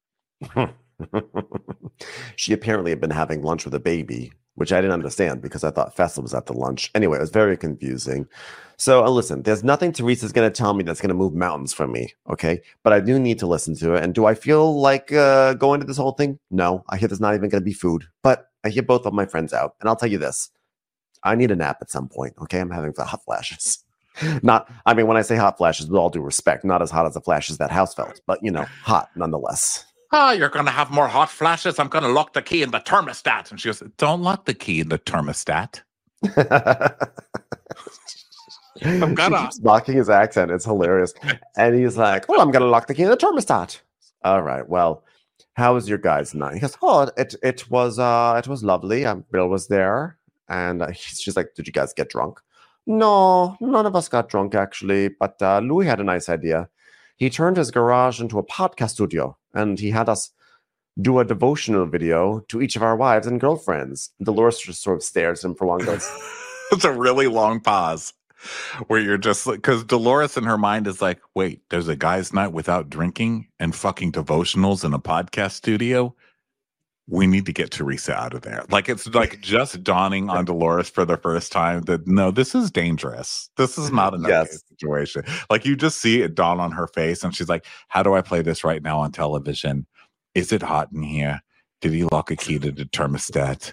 She apparently had been having lunch with a baby, which I didn't understand because I thought Fessler was at the lunch. Anyway, it was very confusing. So uh, listen, there's nothing Teresa's going to tell me that's going to move mountains for me, okay? But I do need to listen to it. And do I feel like uh, going to this whole thing? No, I hear there's not even going to be food. But I hear both of my friends out. And I'll tell you this. I need a nap at some point, okay? I'm having hot flashes. Not, I mean, when I say hot flashes, with all due respect, not as hot as the flashes that house felt, but, you know, hot nonetheless. Oh, you're going to have more hot flashes? I'm going to lock the key in the thermostat. And she goes, don't lock the key in the thermostat. I'm gonna. He keeps mocking his accent. It's hilarious. And he's like, well, I'm going to lock the key in the thermostat. All right. Well, how was your guys' night? He goes, oh, it it was uh, it was lovely. Um, Bill was there. And uh, she's like, did you guys get drunk? No, none of us got drunk, actually. But uh, Louis had a nice idea. he turned his garage into a podcast studio, and he had us do a devotional video to each of our wives and girlfriends. Dolores just sort of stares at him for a while and goes, It's a really long pause where you're just like, because Dolores in her mind is like, wait, there's a guy's night without drinking and fucking devotionals in a podcast studio? We need to get Teresa out of there. Like, it's like just dawning on Dolores for the first time that no, this is dangerous. This is not an okay Yes. situation. Like, you just see it dawn on her face, and she's like, how do I play this right now on television? Is it hot in here? Did he lock a key to the thermostat?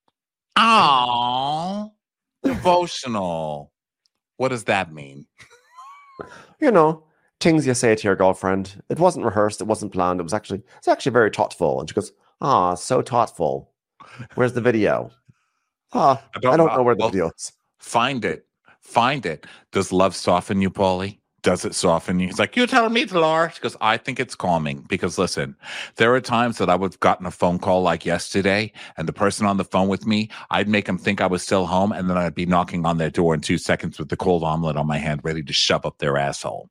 Oh, devotional. What does that mean? you know, things you say to your girlfriend. It wasn't rehearsed. It wasn't planned. It was actually, it's actually very thoughtful. And she goes, ah, so thoughtful. Where's the video? Ah, I don't, I don't know, know where the well, video is. Find it. Find it. Does love soften you, Paulie? Does it soften you? He's like, you're telling me, Dolores? She goes, I think it's calming. Because listen, there are times that I would have gotten a phone call like yesterday, and the person on the phone with me, I'd make them think I was still home, and then I'd be knocking on their door in two seconds with the cold omelet on my hand, ready to shove up their asshole.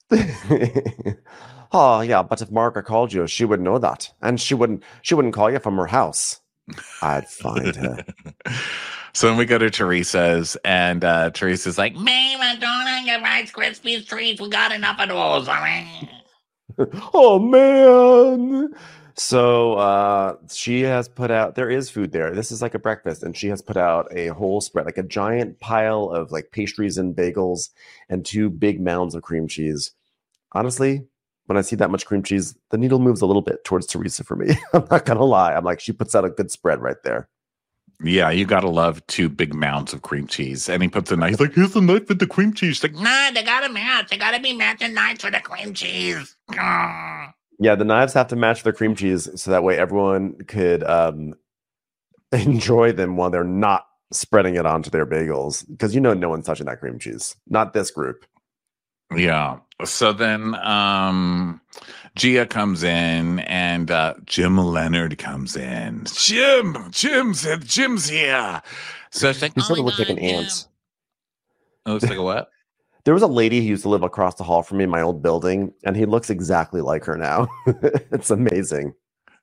Oh, yeah, but if Margaret called you, she would know that. And she wouldn't she wouldn't call you from her house. I'd find her. So then we go to Teresa's, and uh, Teresa's like, Babe, I don't get Rice Krispies treats. We got enough of those. I mean. Oh, man. So uh, she has put out, there is food there. This is like a breakfast, and she has put out a whole spread, like a giant pile of like pastries and bagels and two big mounds of cream cheese. Honestly, when I see that much cream cheese, the needle moves a little bit towards Teresa for me. I'm not going to lie. I'm like, she puts out a good spread right there. Yeah, you gotta love two big mounds of cream cheese. And he puts a knife. He's like, here's the knife with the cream cheese. She's like, nah, they gotta match. They gotta be matching knives for the cream cheese. Yeah, the knives have to match their cream cheese so that way everyone could um, enjoy them while they're not spreading it onto their bagels. Because you know no one's touching that cream cheese. Not this group. Yeah. So then um, Gia comes in, and uh, Jim Leonard comes in. Jim! Jim's, Jim's here! So she's like, He oh sort of my looks like God, an aunt. It looks like a what? There was a lady who used to live across the hall from me in my old building, and he looks exactly like her now. It's amazing.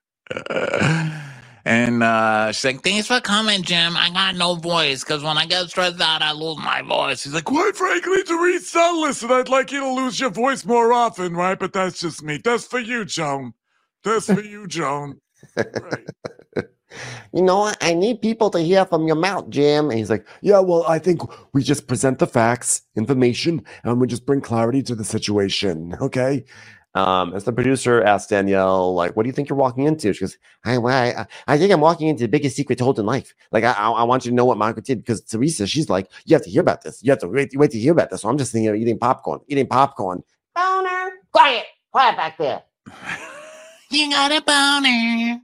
And uh, she's like, Thanks for coming, Jim. I got no voice because when I get stressed out, I lose my voice. He's like, quite frankly, Teresa, listen, I'd like you to lose your voice more often, right? But that's just me. That's for you, Joan. That's for you, Joan. Right. You know what? I need people to hear from your mouth, Jim. And he's like, yeah, well, I think we just present the facts, information, and we just bring clarity to the situation, okay? Um, as the producer asked Danielle, like, what do you think you're walking into? She goes, I, I, I think I'm walking into the biggest secret told in life. Like, I, I, I want you to know what Margaret did because Teresa, she's like, you have to hear about this. You have to wait, wait to hear about this. So I'm just thinking of eating popcorn, eating popcorn. Boner. Quiet, quiet back there. You got a boner.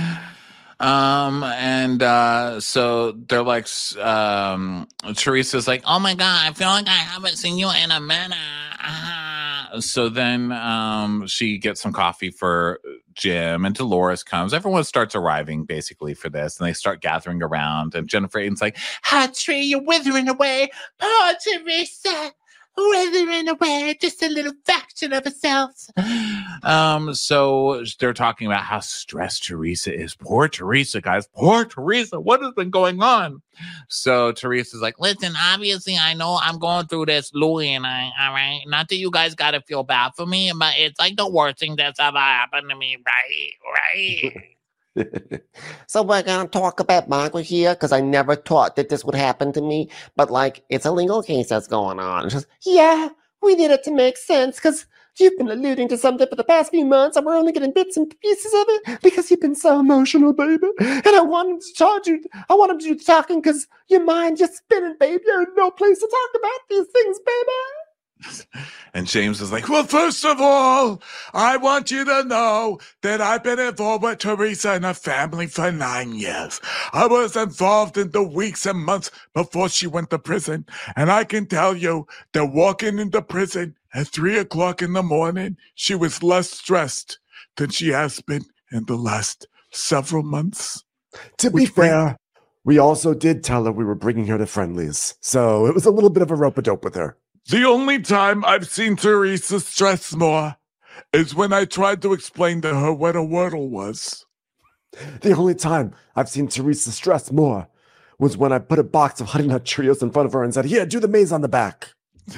Um, and uh, so they're like, um, Teresa's like, Oh my God, I feel like I haven't seen you in a minute. uh, so then um, she gets some coffee for Jim, and Dolores comes. Everyone starts arriving basically for this, and they start gathering around. And Jennifer Aden's like, Hot tree, you're withering away. Poor Teresa, withering away, just a little fraction of herself. Um, so they're talking about how stressed Teresa is. Poor Teresa, guys. Poor Teresa. What has been going on? So Teresa's like, Listen, obviously, I know I'm going through this, Louie and I, all right? Not that you guys got to feel bad for me, but it's like the worst thing that's ever happened to me, right? Right? So we're going to talk about Margaret here because I never thought that this would happen to me. But, like, it's a legal case that's going on. It's just, yeah, we did it to make sense because you've been alluding to something for the past few months and we're only getting bits and pieces of it because you've been so emotional, baby. And I wanted to charge you. I wanted you talking because your mind just spinning, baby. You're in no place to talk about these things, baby. And James is like, well, first of all, I want you to know that I've been involved with Teresa and her family for nine years. I was involved in the weeks and months before she went to prison. And I can tell you that walking into prison at three o'clock in the morning, she was less stressed than she has been in the last several months. To be fair, we also did tell her we were bringing her to Friendlies. So it was a little bit of a rope-a-dope with her. The only time I've seen Teresa stress more is when I tried to explain to her what a wordle was. The only time I've seen Teresa stress more was when I put a box of Honey Nut Cheerios in front of her and said, here, do the maze on the back.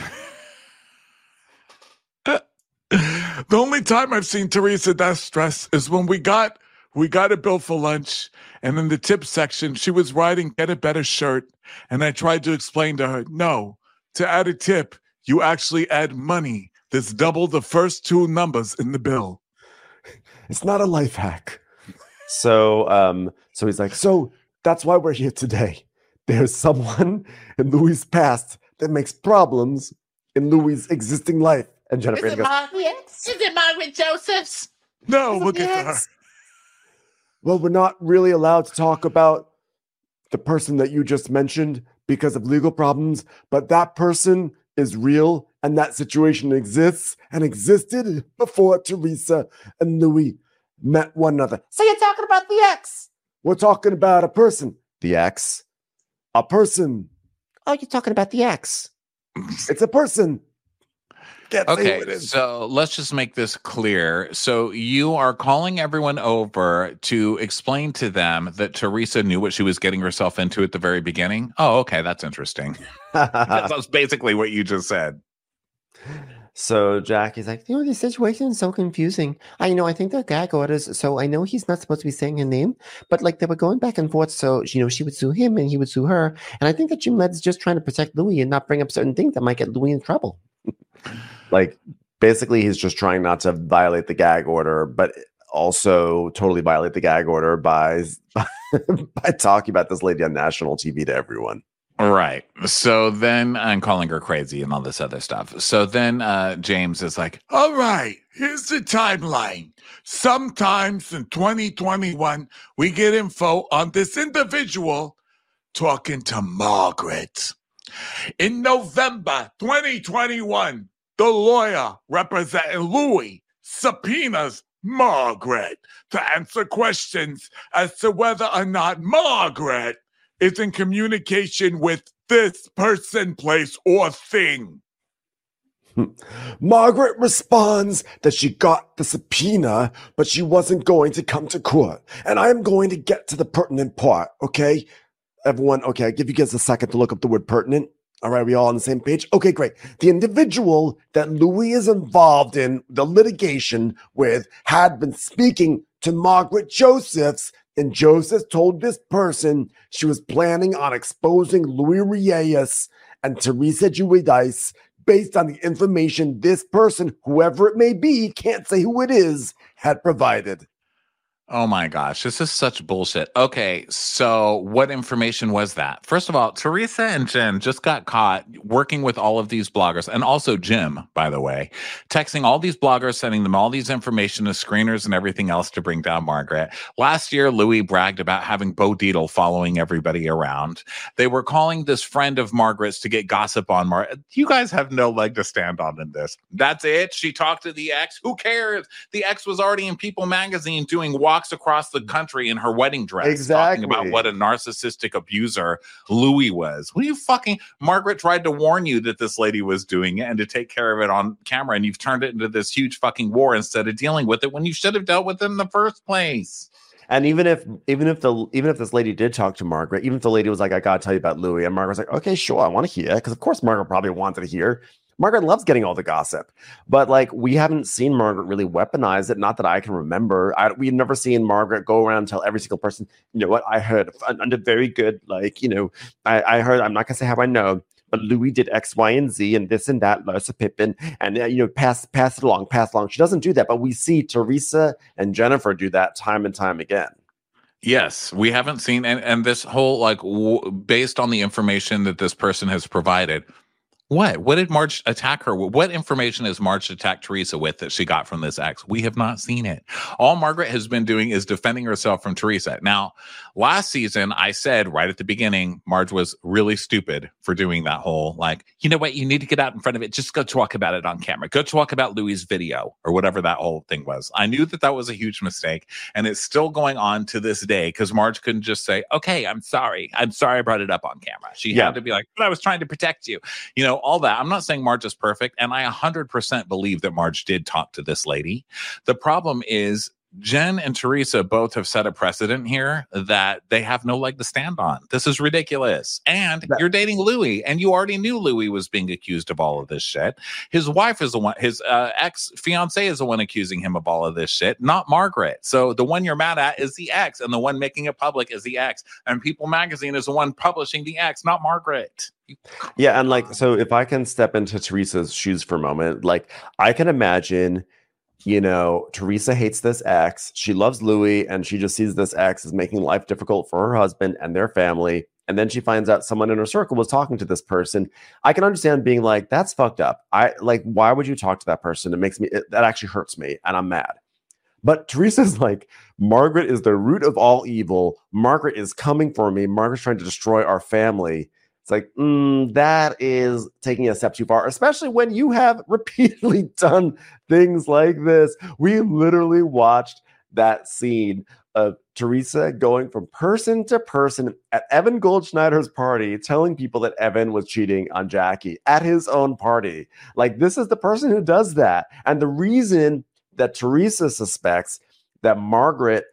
The only time I've seen Teresa that stress is when we got we got a bill for lunch, and in the tip section, she was writing "Get a Better Shirt," and I tried to explain to her, no, to add a tip, you actually add money. That's double the first two numbers in the bill. It's not a life hack. So, um, so he's like, so that's why we're here today. There's someone in Louis' past that makes problems in Louis' existing life. And Jennifer Is it goes, Margaret? Is it Margaret Josephs? No, Is it look the at her. ex? well, we're not really allowed to talk about the person that you just mentioned because of legal problems, but that person is real and that situation exists and existed before Teresa and Louis met one another. So you're talking about the ex? We're talking about a person. The ex. A person. Oh, you're talking about the ex. It's a person. Can't say Okay, who it is. so let's just make this clear. So you are calling everyone over to explain to them that Teresa knew what she was getting herself into at the very beginning? Oh, okay, that's interesting. That's basically what you just said. So Jackie's like, you know, this situation is so confusing. I you know, I think they're gag orders, so I know he's not supposed to be saying her name, but like they were going back and forth, so you know, she would sue him and he would sue her. And I think that Jim Led's just trying to protect Louis and not bring up certain things that might get Louis in trouble. Like, basically, he's just trying not to violate the gag order, but also totally violate the gag order by by talking about this lady on national T V to everyone. Right. So then I'm calling her crazy and all this other stuff. So then uh, James is like, All right, here's the timeline. Sometimes in twenty twenty-one, we get info on this individual talking to Margaret. In November twenty twenty-one, the lawyer representing Louis subpoenas Margaret to answer questions as to whether or not Margaret is in communication with this person, place, or thing. Margaret responds that she got the subpoena, but she wasn't going to come to court. And I am going to get to the pertinent part, okay? Everyone, okay, I'll give you guys a second to look up the word pertinent. All right, we all on the same page? Okay, great. The individual that Louis is involved in the litigation with had been speaking to Margaret Josephs, and Joseph told this person she was planning on exposing Louis Reyes and Teresa Giudice based on the information this person, whoever it may be, can't say who it is, had provided. oh my gosh, this is such bullshit. Okay, so what information was that? First of all, Teresa and Jen just got caught working with all of these bloggers, and also Jim, by the way, texting all these bloggers, sending them all these information to screeners and everything else to bring down Margaret. Last year, Louis bragged about having Bo Dietl following everybody around. They were calling this friend of Margaret's to get gossip on Margaret. You guys have no leg to stand on in this. That's it. She talked to the ex. Who cares? The ex was already in People magazine doing walks across the country in her wedding dress, exactly. talking about what a narcissistic abuser Louis was. What are you fucking? Margaret tried to warn you that this lady was doing it and to take care of it on camera, and you've turned it into this huge fucking war instead of dealing with it when you should have dealt with it in the first place. And even if even if the even if this lady did talk to Margaret, even if the lady was like, I gotta tell you about Louis, and Margaret's like, okay, sure, I want to hear, because of course Margaret probably wanted to hear. Margaret loves getting all the gossip, but like we haven't seen Margaret really weaponize it. Not that I can remember. I, we've never seen Margaret go around and tell every single person, you know what, I heard under very good, like, you know, I, I heard, I'm not gonna say how I know, but Louis did X, Y, and Z, and this and that, Larsa Pippen, and uh, you know, pass pass it along, pass along. She doesn't do that, but we see Teresa and Jennifer do that time and time again. Yes, we haven't seen, and, and this whole, like, w- based on the information that this person has provided, what? What did Marge attack her with? What information has Marge attacked Teresa with that she got from this ex? We have not seen it. All Margaret has been doing is defending herself from Teresa. Now, last season, I said right at the beginning, Marge was really stupid for doing that whole, like, you know what, you need to get out in front of it. Just go talk about it on camera. Go talk about Louis' video or whatever that whole thing was. I knew that that was a huge mistake, and it's still going on to this day because Marge couldn't just say, okay, I'm sorry. I'm sorry I brought it up on camera. She Yeah. had to be like, but I was trying to protect you. You know, all that. I'm not saying Marge is perfect, and I one hundred percent believe that Marge did talk to this lady. The problem is Jen and Teresa both have set a precedent here that they have no leg to stand on. This is ridiculous. And that, you're dating Louis, and you already knew Louis was being accused of all of this shit. His wife is the one, his uh, ex-fiance is the one accusing him of all of this shit, not Margaret. So the one you're mad at is the ex, and the one making it public is the ex. And People Magazine is the one publishing the ex, not Margaret. Yeah, and like, so if I can step into Teresa's shoes for a moment, like, I can imagine, you know, Teresa hates this ex. She loves Louis, and she just sees this ex as making life difficult for her husband and their family. And then she finds out someone in her circle was talking to this person. I can understand being like, that's fucked up. I like, why would you talk to that person? It makes me, it, that actually hurts me, and I'm mad. But Teresa's like, Margaret is the root of all evil. Margaret is coming for me. Margaret's trying to destroy our family. It's like, mm, that is taking a step too far, especially when you have repeatedly done things like this. We literally watched that scene of Teresa going from person to person at Evan Goldschneider's party, telling people that Evan was cheating on Jackie at his own party. Like, this is the person who does that. And the reason that Teresa suspects that Margaret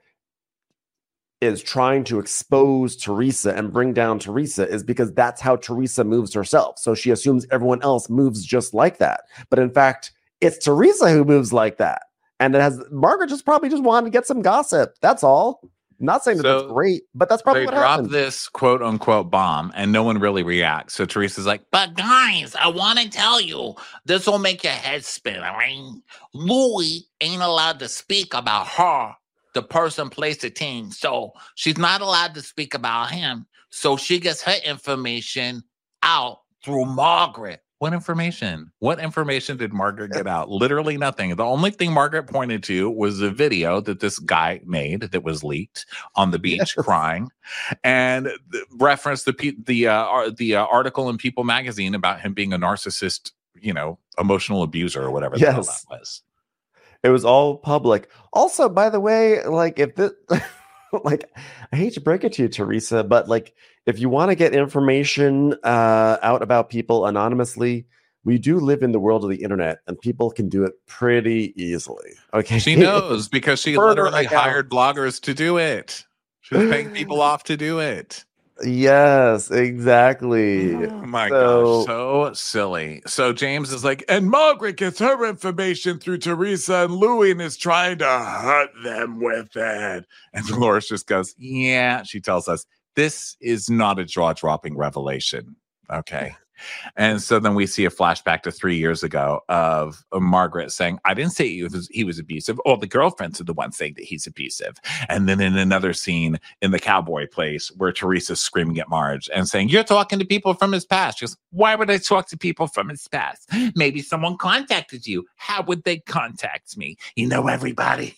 is trying to expose Teresa and bring down Teresa is because that's how Teresa moves herself. So she assumes everyone else moves just like that. But in fact, it's Teresa who moves like that. And it has Margaret just probably just wanted to get some gossip. That's all. I'm not saying that so that's great, but that's probably they what drop happened. This quote unquote bomb, and no one really reacts. So Teresa's like, but guys, I want to tell you, this will make your head spin. I mean, Louis ain't allowed to speak about her, the person, place, the team. So she's not allowed to speak about him. So she gets her information out through Margaret. What information? What information did Margaret get out? Literally nothing. The only thing Margaret pointed to was a video that this guy made that was leaked on the beach, yes, crying, and referenced the the uh, the uh, article in People Magazine about him being a narcissist, you know, emotional abuser or whatever the yes. hell that was. It was all public. Also, by the way, like if this, like, I hate to break it to you, Teresa, but like, if you want to get information uh, out about people anonymously, we do live in the world of the internet, and people can do it pretty easily. Okay, she knows because she Further literally account. hired bloggers to do it. She's paying people off to do it. Yes, exactly. Oh my so, gosh, so silly. So James is like, and Margaret gets her information through Teresa and Louis and is trying to hurt them with it. And Dolores just goes, yeah. She tells us, this is not a jaw-dropping revelation. Okay. And so then we see a flashback to three years ago of, of Margaret saying, I didn't say he was, he was abusive. Oh, the girlfriends are the ones saying that he's abusive. And then in another scene in the cowboy place where Teresa's screaming at Marge and saying, you're talking to people from his past. She goes, why would I talk to people from his past? Maybe someone contacted you. How would they contact me? You know everybody.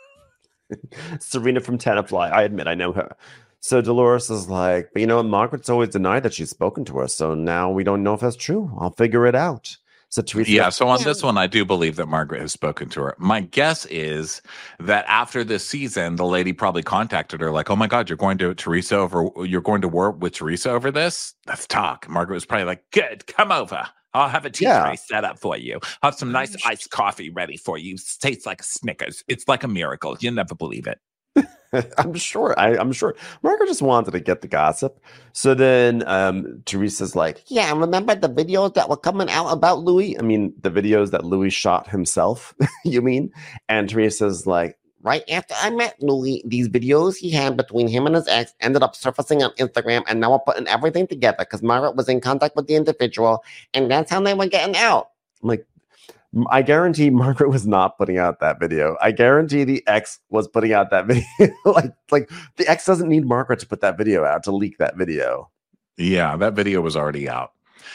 Serena from Tenafly. I admit I know her. So Dolores is like, but you know what? Margaret's always denied that she's spoken to her. So now we don't know if that's true. I'll figure it out. So Teresa, yeah. So on this one, I do believe that Margaret has spoken to her. My guess is that after this season, the lady probably contacted her like, oh my God, you're going to Teresa over, you're going to work with Teresa over this? Let's talk. Margaret was probably like, good, come over. I'll have a tea Yeah. tray set up for you. I'll have some nice iced coffee ready for you. It tastes like a Snickers. It's like a miracle. You'll never believe it. I'm sure. I, I'm sure. Margaret just wanted to get the gossip. So then um, Teresa's like, Yeah, remember the videos that were coming out about Louis? I mean, the videos that Louis shot himself, you mean? And Teresa's like, Right after I met Louis, these videos he had between him and his ex ended up surfacing on Instagram, and now we're putting everything together because Margaret was in contact with the individual, and that's how they were getting out. I'm like, I guarantee Margaret was not putting out that video. I guarantee the ex was putting out that video. like, like the ex doesn't need Margaret to put that video out, to leak that video. Yeah, that video was already out.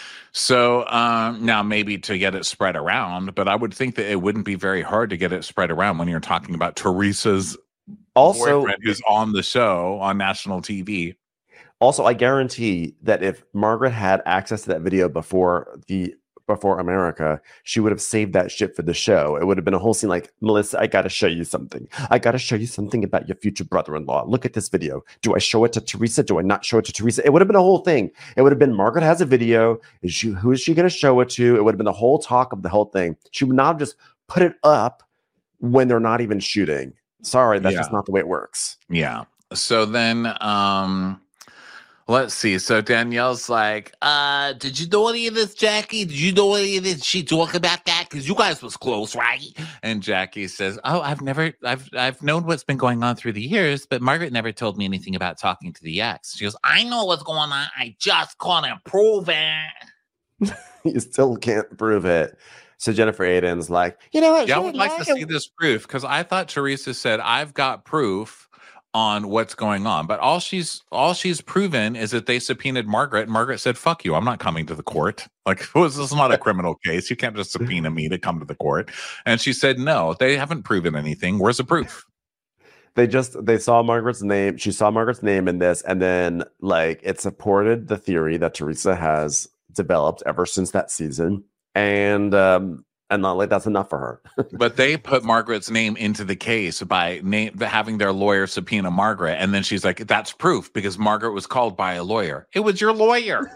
So um, now maybe to get it spread around, but I would think that it wouldn't be very hard to get it spread around when you're talking about Teresa's also boyfriend who's on the show on national T V. Also, I guarantee that if Margaret had access to that video before the before America, she would have saved that shit for the show. It would have been a whole scene like, Melissa, I gotta show you something. I gotta show you something about your future brother-in-law. Look at this video. Do I show it to Teresa? Do I not show it to Teresa? It would have been a whole thing. It would have been Margaret has a video. Is she, who is she gonna show it to? It would have been the whole talk of the whole thing. She would not have just put it up when they're not even shooting. Sorry, that's Yeah. just not the way it works. Yeah. So then, um, let's see. So Danielle's like, Uh, did you know any of this, Jackie? Did you know any of this? She talk about that because you guys was close, right? and Jackie says, "Oh, I've never, I've, I've known what's been going on through the years, but Margaret never told me anything about talking to the ex." She goes, I know what's going on. I just couldn't prove it. You still can't prove it. So Jennifer Aydin's like, you know what? "Yeah, I she would didn't like to like it." see this proof because I thought Teresa said I've got proof on what's going on, but all she's all she's proven is that they subpoenaed Margaret, and Margaret said, 'Fuck you, I'm not coming to the court.' Like, this is not a criminal case. You can't just subpoena me to come to the court." And she said, "No, they haven't proven anything. Where's the proof?" They just they saw Margaret's name. She saw Margaret's name in this, and then like it supported the theory that Teresa has developed ever since that season, and um, and not like that's enough for her. But they put Margaret's name into the case by name having their lawyer subpoena Margaret, and then she's like, "That's proof because Margaret was called by a lawyer." It was your lawyer.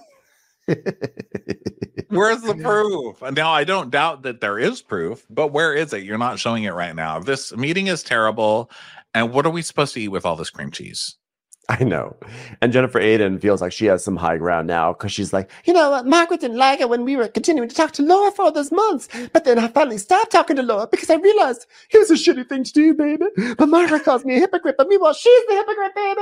Where's the proof? Now, I don't doubt that there is proof, but where is it? You're not showing it right now. This meeting is terrible. And what are we supposed to eat with all this cream cheese? I know. And Jennifer Aydin feels like she has some high ground now because she's like, you know what? Margaret didn't like it when we were continuing to talk to Laura for all those months. But then I finally stopped talking to Laura because I realized it was a shitty thing to do, baby. But Margaret calls me a hypocrite. But meanwhile, she's the hypocrite, baby.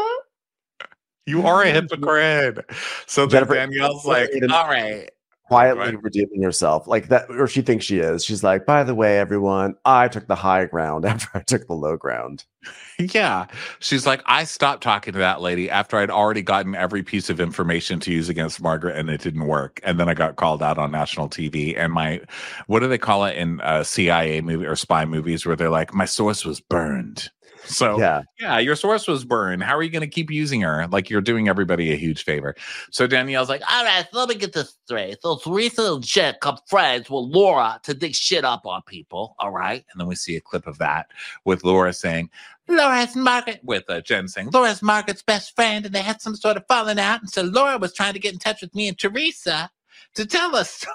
You are a hypocrite. So then Danielle's like, all right. Quietly redeeming herself like that, or she thinks she is. She's like, by the way, everyone, I took the high ground after I took the low ground. Yeah. She's like, I stopped talking to that lady after I'd already gotten every piece of information to use against Margaret and it didn't work. And then I got called out on national T V. And my, what do they call it in uh, C I A movie or spy movies where they're like, my source was burned. So yeah. yeah, your source was burned. How are you going to keep using her? Like, you're doing everybody a huge favor. So Danielle's like, All right, so let me get this straight. So Teresa and Jen come friends with Laura to dig shit up on people. All right. and then we see a clip of that with Laura saying, Laura's Margaret. with uh, Jen saying, Laura's Margaret's best friend, and they had some sort of falling out. And so Laura was trying to get in touch with me and Teresa to tell us.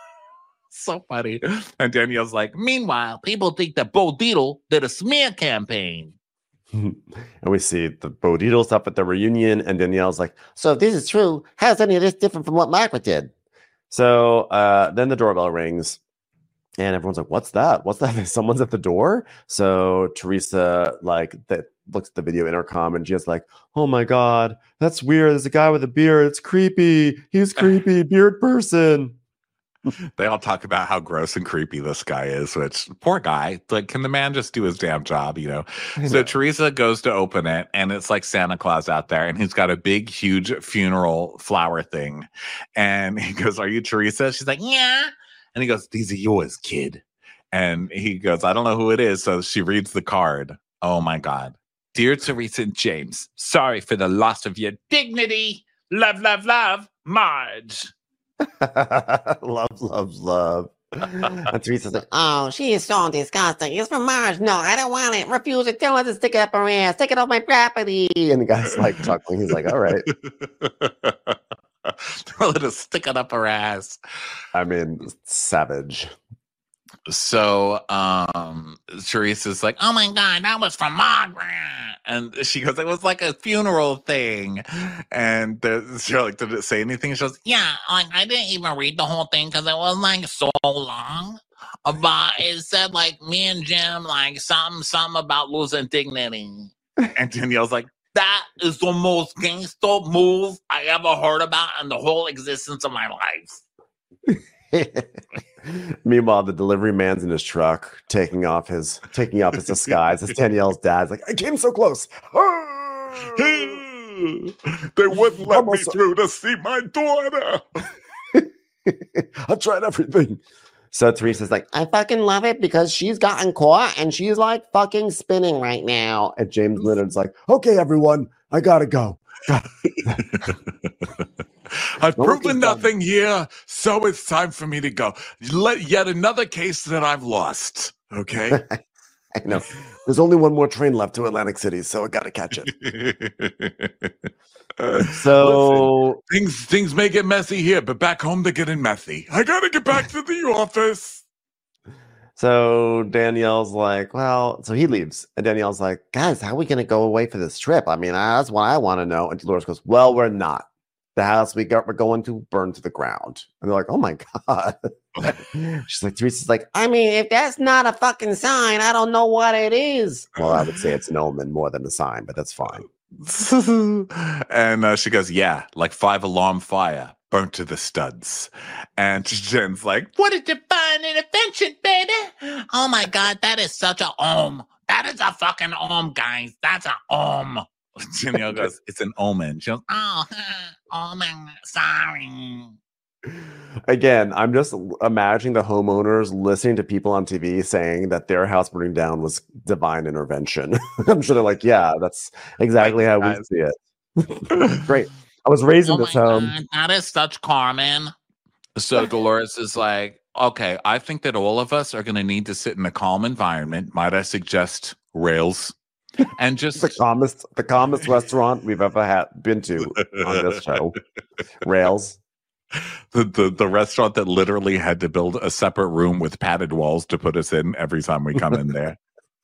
So funny. And Danielle's like, Meanwhile, people think that Bo Dietl did a smear campaign. And we see the Bo Dietl stuff at the reunion, and Danielle's like, so if this is true, how's any of this different from what Margaret did? So uh, then the doorbell rings, and everyone's like, what's that? What's that? Someone's at the door? So Teresa, like, that looks at the video intercom, and she's like, oh my God, that's weird. There's a guy with a beard. It's creepy. He's creepy. Beard person. They all talk about how gross and creepy this guy is, which, poor guy. Like, can the man just do his damn job, you know? know. So Teresa goes to open it, and it's like Santa Claus out there, and he's got a big, huge funeral flower thing. And he goes, are you Teresa? She's like, yeah. And he goes, these are yours, kid. And he goes, I don't know who it is. So she reads the card. Oh, my God. Dear Teresa and James, sorry for the loss of your dignity. Love, love, love, Marge. love, love, love. And Teresa's like, oh, she is so disgusting. It's from Marge. No, I don't want it. Refuse it. Tell her to stick it up her ass. Take it off my property. And the guy's like chuckling. He's like, all right. Tell her to stick it up her ass. I mean, savage. So um Teresa's like, oh my God, that was from Margaret. And she goes, it was like a funeral thing. And she's like, did it say anything? She goes, Yeah, like I didn't even read the whole thing because it was like so long. But it said like me and Jim, like something, something about losing dignity. And Danielle's like, that is the most gangster move I ever heard about in the whole existence of my life. Meanwhile, the delivery man's in his truck, taking off his taking off his disguise. As Danielle's dad's like, I came so close. They wouldn't let me through to see my daughter. I tried everything. So Teresa's like, I fucking love it because she's gotten caught and she's like fucking spinning right now. And James Leonard's like, okay, everyone, I gotta go. I've No one proven can tell nothing here, so it's time for me to go. Let yet another case that I've lost. Okay. I know. There's only one more train left to Atlantic City, so I gotta catch it. So Listen, things things may get messy here, but back home they're getting messy. I gotta get back to the office. So Danielle's like, well, so he leaves, and Danielle's like, guys, how are we gonna go away for this trip? I mean, that's what I want to know. And Dolores goes, well, we're not. The house we got, we're going to burn to the ground. And they're like, oh my god. She's like, Teresa's like, I mean, if that's not a fucking sign, I don't know what it is. well, I would say it's an omen more than a sign, but that's fine. And uh, she goes, yeah, like five alarm fire, burnt to the studs. And Jen's like, What a divine intervention, baby. Oh my God, that is such a om. That is a fucking om, guys. That's a om. Danielle goes, it's an omen. She goes, Oh, omen. Sorry. Again, I'm just imagining the homeowners listening to people on T V saying that their house burning down was divine intervention. I'm sure they're like, yeah, that's exactly how we see it. Great. I was raised in Oh this my home. God, that is such Carmen. So Dolores is like, okay, I think that all of us are going to need to sit in a calm environment. Might I suggest Rails? And just the calmest, the calmest restaurant we've ever had been to on this show. Rails. The, the the restaurant that literally had to build a separate room with padded walls to put us in every time we come in there.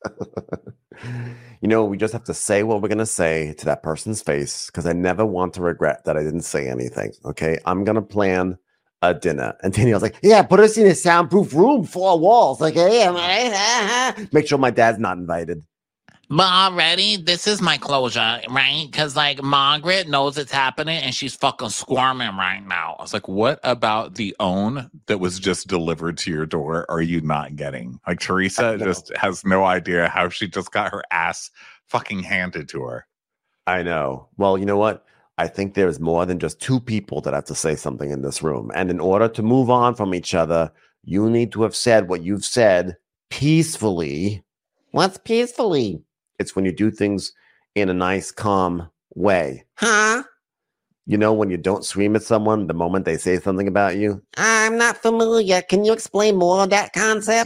You know, we just have to say what we're going to say to that person's face because I never want to regret that I didn't say anything. Okay. I'm going to plan a dinner. And Danielle's like, yeah, put us in a soundproof room, four walls. Like, yeah, right? Make sure my dad's not invited. But already, this is my closure, right? Because, like, Margaret knows it's happening and she's fucking squirming right now. I was like, what about the own that was just delivered to your door are you not getting? Like, Teresa just has no idea how she just got her ass fucking handed to her. I know. Well, you know what? I think there's more than just two people that have to say something in this room. And in order to move on from each other, you need to have said what you've said peacefully. What's peacefully? It's when you do things in a nice, calm way. Huh? You know, when you don't scream at someone the moment they say something about you? I'm not familiar. Can you explain more of that concept?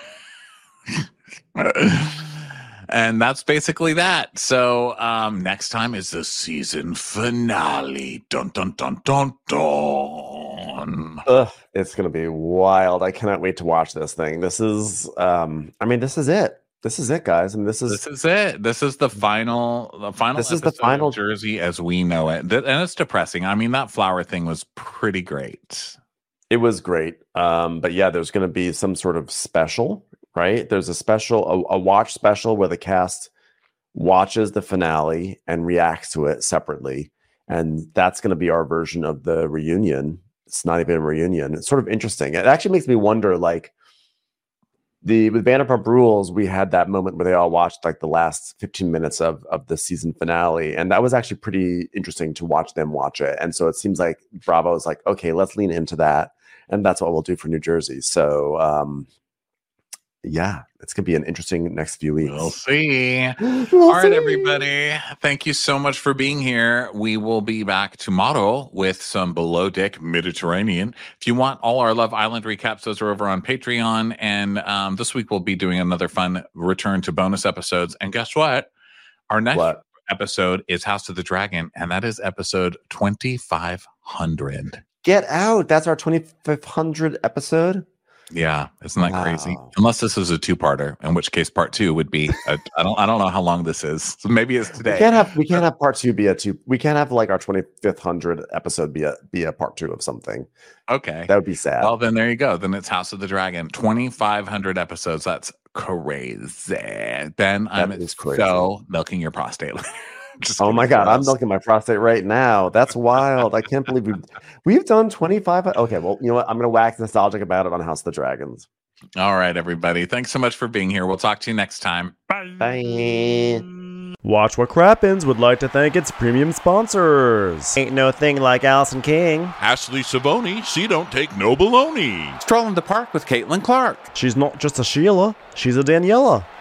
And that's basically that. So um, next time is the season finale. Dun, dun, dun, dun, dun. Ugh, it's going to be wild. I cannot wait to watch this thing. This is, um, I mean, this is it. This is it, guys. I mean, this is this is it. This is the final, the final. This is the final of Jersey as we know it, Th- and it's depressing. I mean, that flower thing was pretty great. It was great, um, but yeah, there's going to be some sort of special, right? There's a special, a, a watch special where the cast watches the finale and reacts to it separately, and that's going to be our version of the reunion. It's not even a reunion. It's sort of interesting. It actually makes me wonder, like. The with Vanderpump Rules, we had that moment where they all watched like the last fifteen minutes of of the season finale, and that was actually pretty interesting to watch them watch it. And so it seems like Bravo is like, okay, let's lean into that, and that's what we'll do for New Jersey. So, um, yeah, it's gonna be an interesting next few weeks. We'll see. We'll All right, see. everybody. Thank you so much for being here. We will be back tomorrow with some Below Deck Mediterranean. If you want all our Love Island recaps, those are over on Patreon. And um, this week we'll be doing another fun return to bonus episodes. And guess what? Our next What? episode is House of the Dragon, and that is episode twenty-five hundred. Get out! That's our twenty-fifth hundred episode. Yeah, isn't that Wow. crazy? Unless this is a two-parter, in which case part two would be. A, I don't. I don't know how long this is. So maybe it's today. We can't have we can't have part two be a two. We can't have like our twenty-fifth hundred episode be a be a part two of something. Okay, That would be sad. well, then there you go. Then it's House of the Dragon. twenty-five hundred episodes. That's crazy. Ben, I'm is crazy. so milking your prostate. Just Oh kidding. my god, I'm milking my prostate right now. That's wild. I can't believe we've we've done twenty-five. Okay, well, you know what? I'm gonna wax nostalgic about it on House of the Dragons. All right, everybody. Thanks so much for being here. We'll talk to you next time. Bye. Watch What Crappens would like to thank its premium sponsors. Ain't no thing like Allison King. Ashley Savoni, she don't take no baloney. Stroll in the park with Caitlin Clark. She's not just a Sheila, she's a Daniela.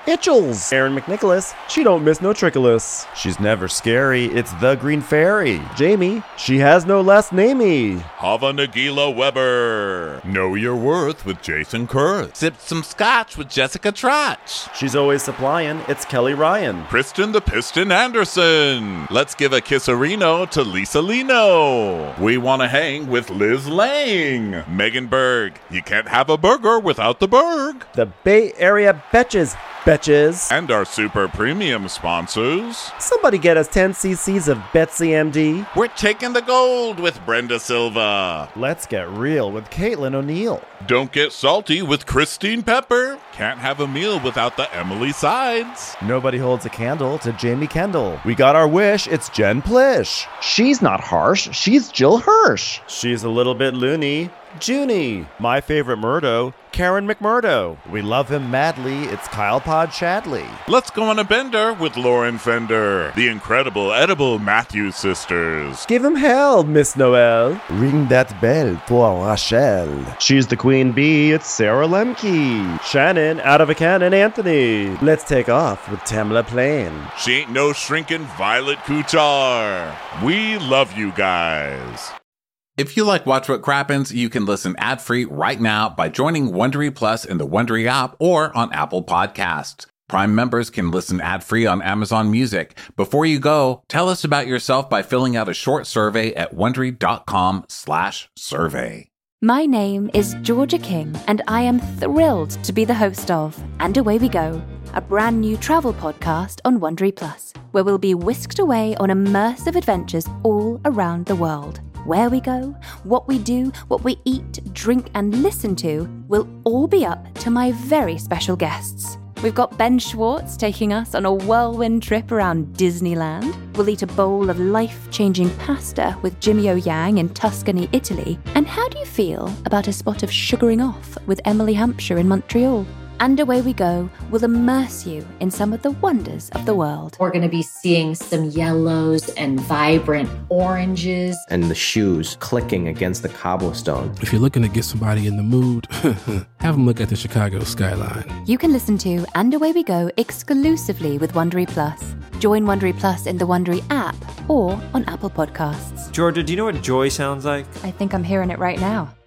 Itchels. Aaron McNicholas, she don't miss no trickolas. She's never scary, it's the Green Fairy. Jamie, she has no last namey. Hava Nagila Weber. Know your worth with Jason Kurth. Sip some scotch with Jessica Trotch. She's always supplying, it's Kelly Ryan. Kristen the Piston Anderson. Let's give a kisserino to Lisa Lino. We want to hang with Liz Lang. Megan Berg. You can't have a burger without the Berg. The Bay Area Betches. Betches. And our super premium sponsors. Somebody get us ten cc's of Betsy M D. We're taking the gold with Brenda Silva. Let's get real with Caitlin O'Neill. Don't get salty with Christine Pepper. Can't have a meal without the Emily Sides. Nobody holds a candle to Jamie Kendall. We got our wish, it's Jen Plish. She's not harsh, she's Jill Hirsch. She's a little bit loony. Junie. My favorite Murdo, Karen McMurdo. We love him madly, it's Kyle Pod Shadley. Let's go on a bender with Lauren Fender. The incredible edible Matthews sisters. Give him hell, Miss Noel. Ring that bell for Rachel. She's the queen bee, it's Sarah Lemke. Shannon, out of a cannon, Anthony. Let's take off with Tamla Plain. She ain't no shrinking Violet Kuchar. We love you guys. If you like Watch What Crappens, you can listen ad-free right now by joining Wondery Plus in the Wondery app or on Apple Podcasts. Prime members can listen ad-free on Amazon Music. Before you go, tell us about yourself by filling out a short survey at Wondery.com slash survey. My name is Georgia King, and I am thrilled to be the host of And Away We Go, a brand new travel podcast on Wondery Plus, where we'll be whisked away on immersive adventures all around the world. Where we go, what we do, what we eat, drink, and listen to will all be up to my very special guests. We've got Ben Schwartz taking us on a whirlwind trip around Disneyland. We'll eat a bowl of life-changing pasta with Jimmy O Yang in Tuscany, Italy. And how do you feel about a spot of sugaring off with Emily Hampshire in Montreal? And Away We Go will immerse you in some of the wonders of the world. We're going to be seeing some yellows and vibrant oranges. And the shoes clicking against the cobblestone. If you're looking to get somebody in the mood, have them look at the Chicago skyline. You can listen to And Away We Go exclusively with Wondery Plus. Join Wondery Plus in the Wondery app or on Apple Podcasts. Georgia, do you know what joy sounds like? I think I'm hearing it right now.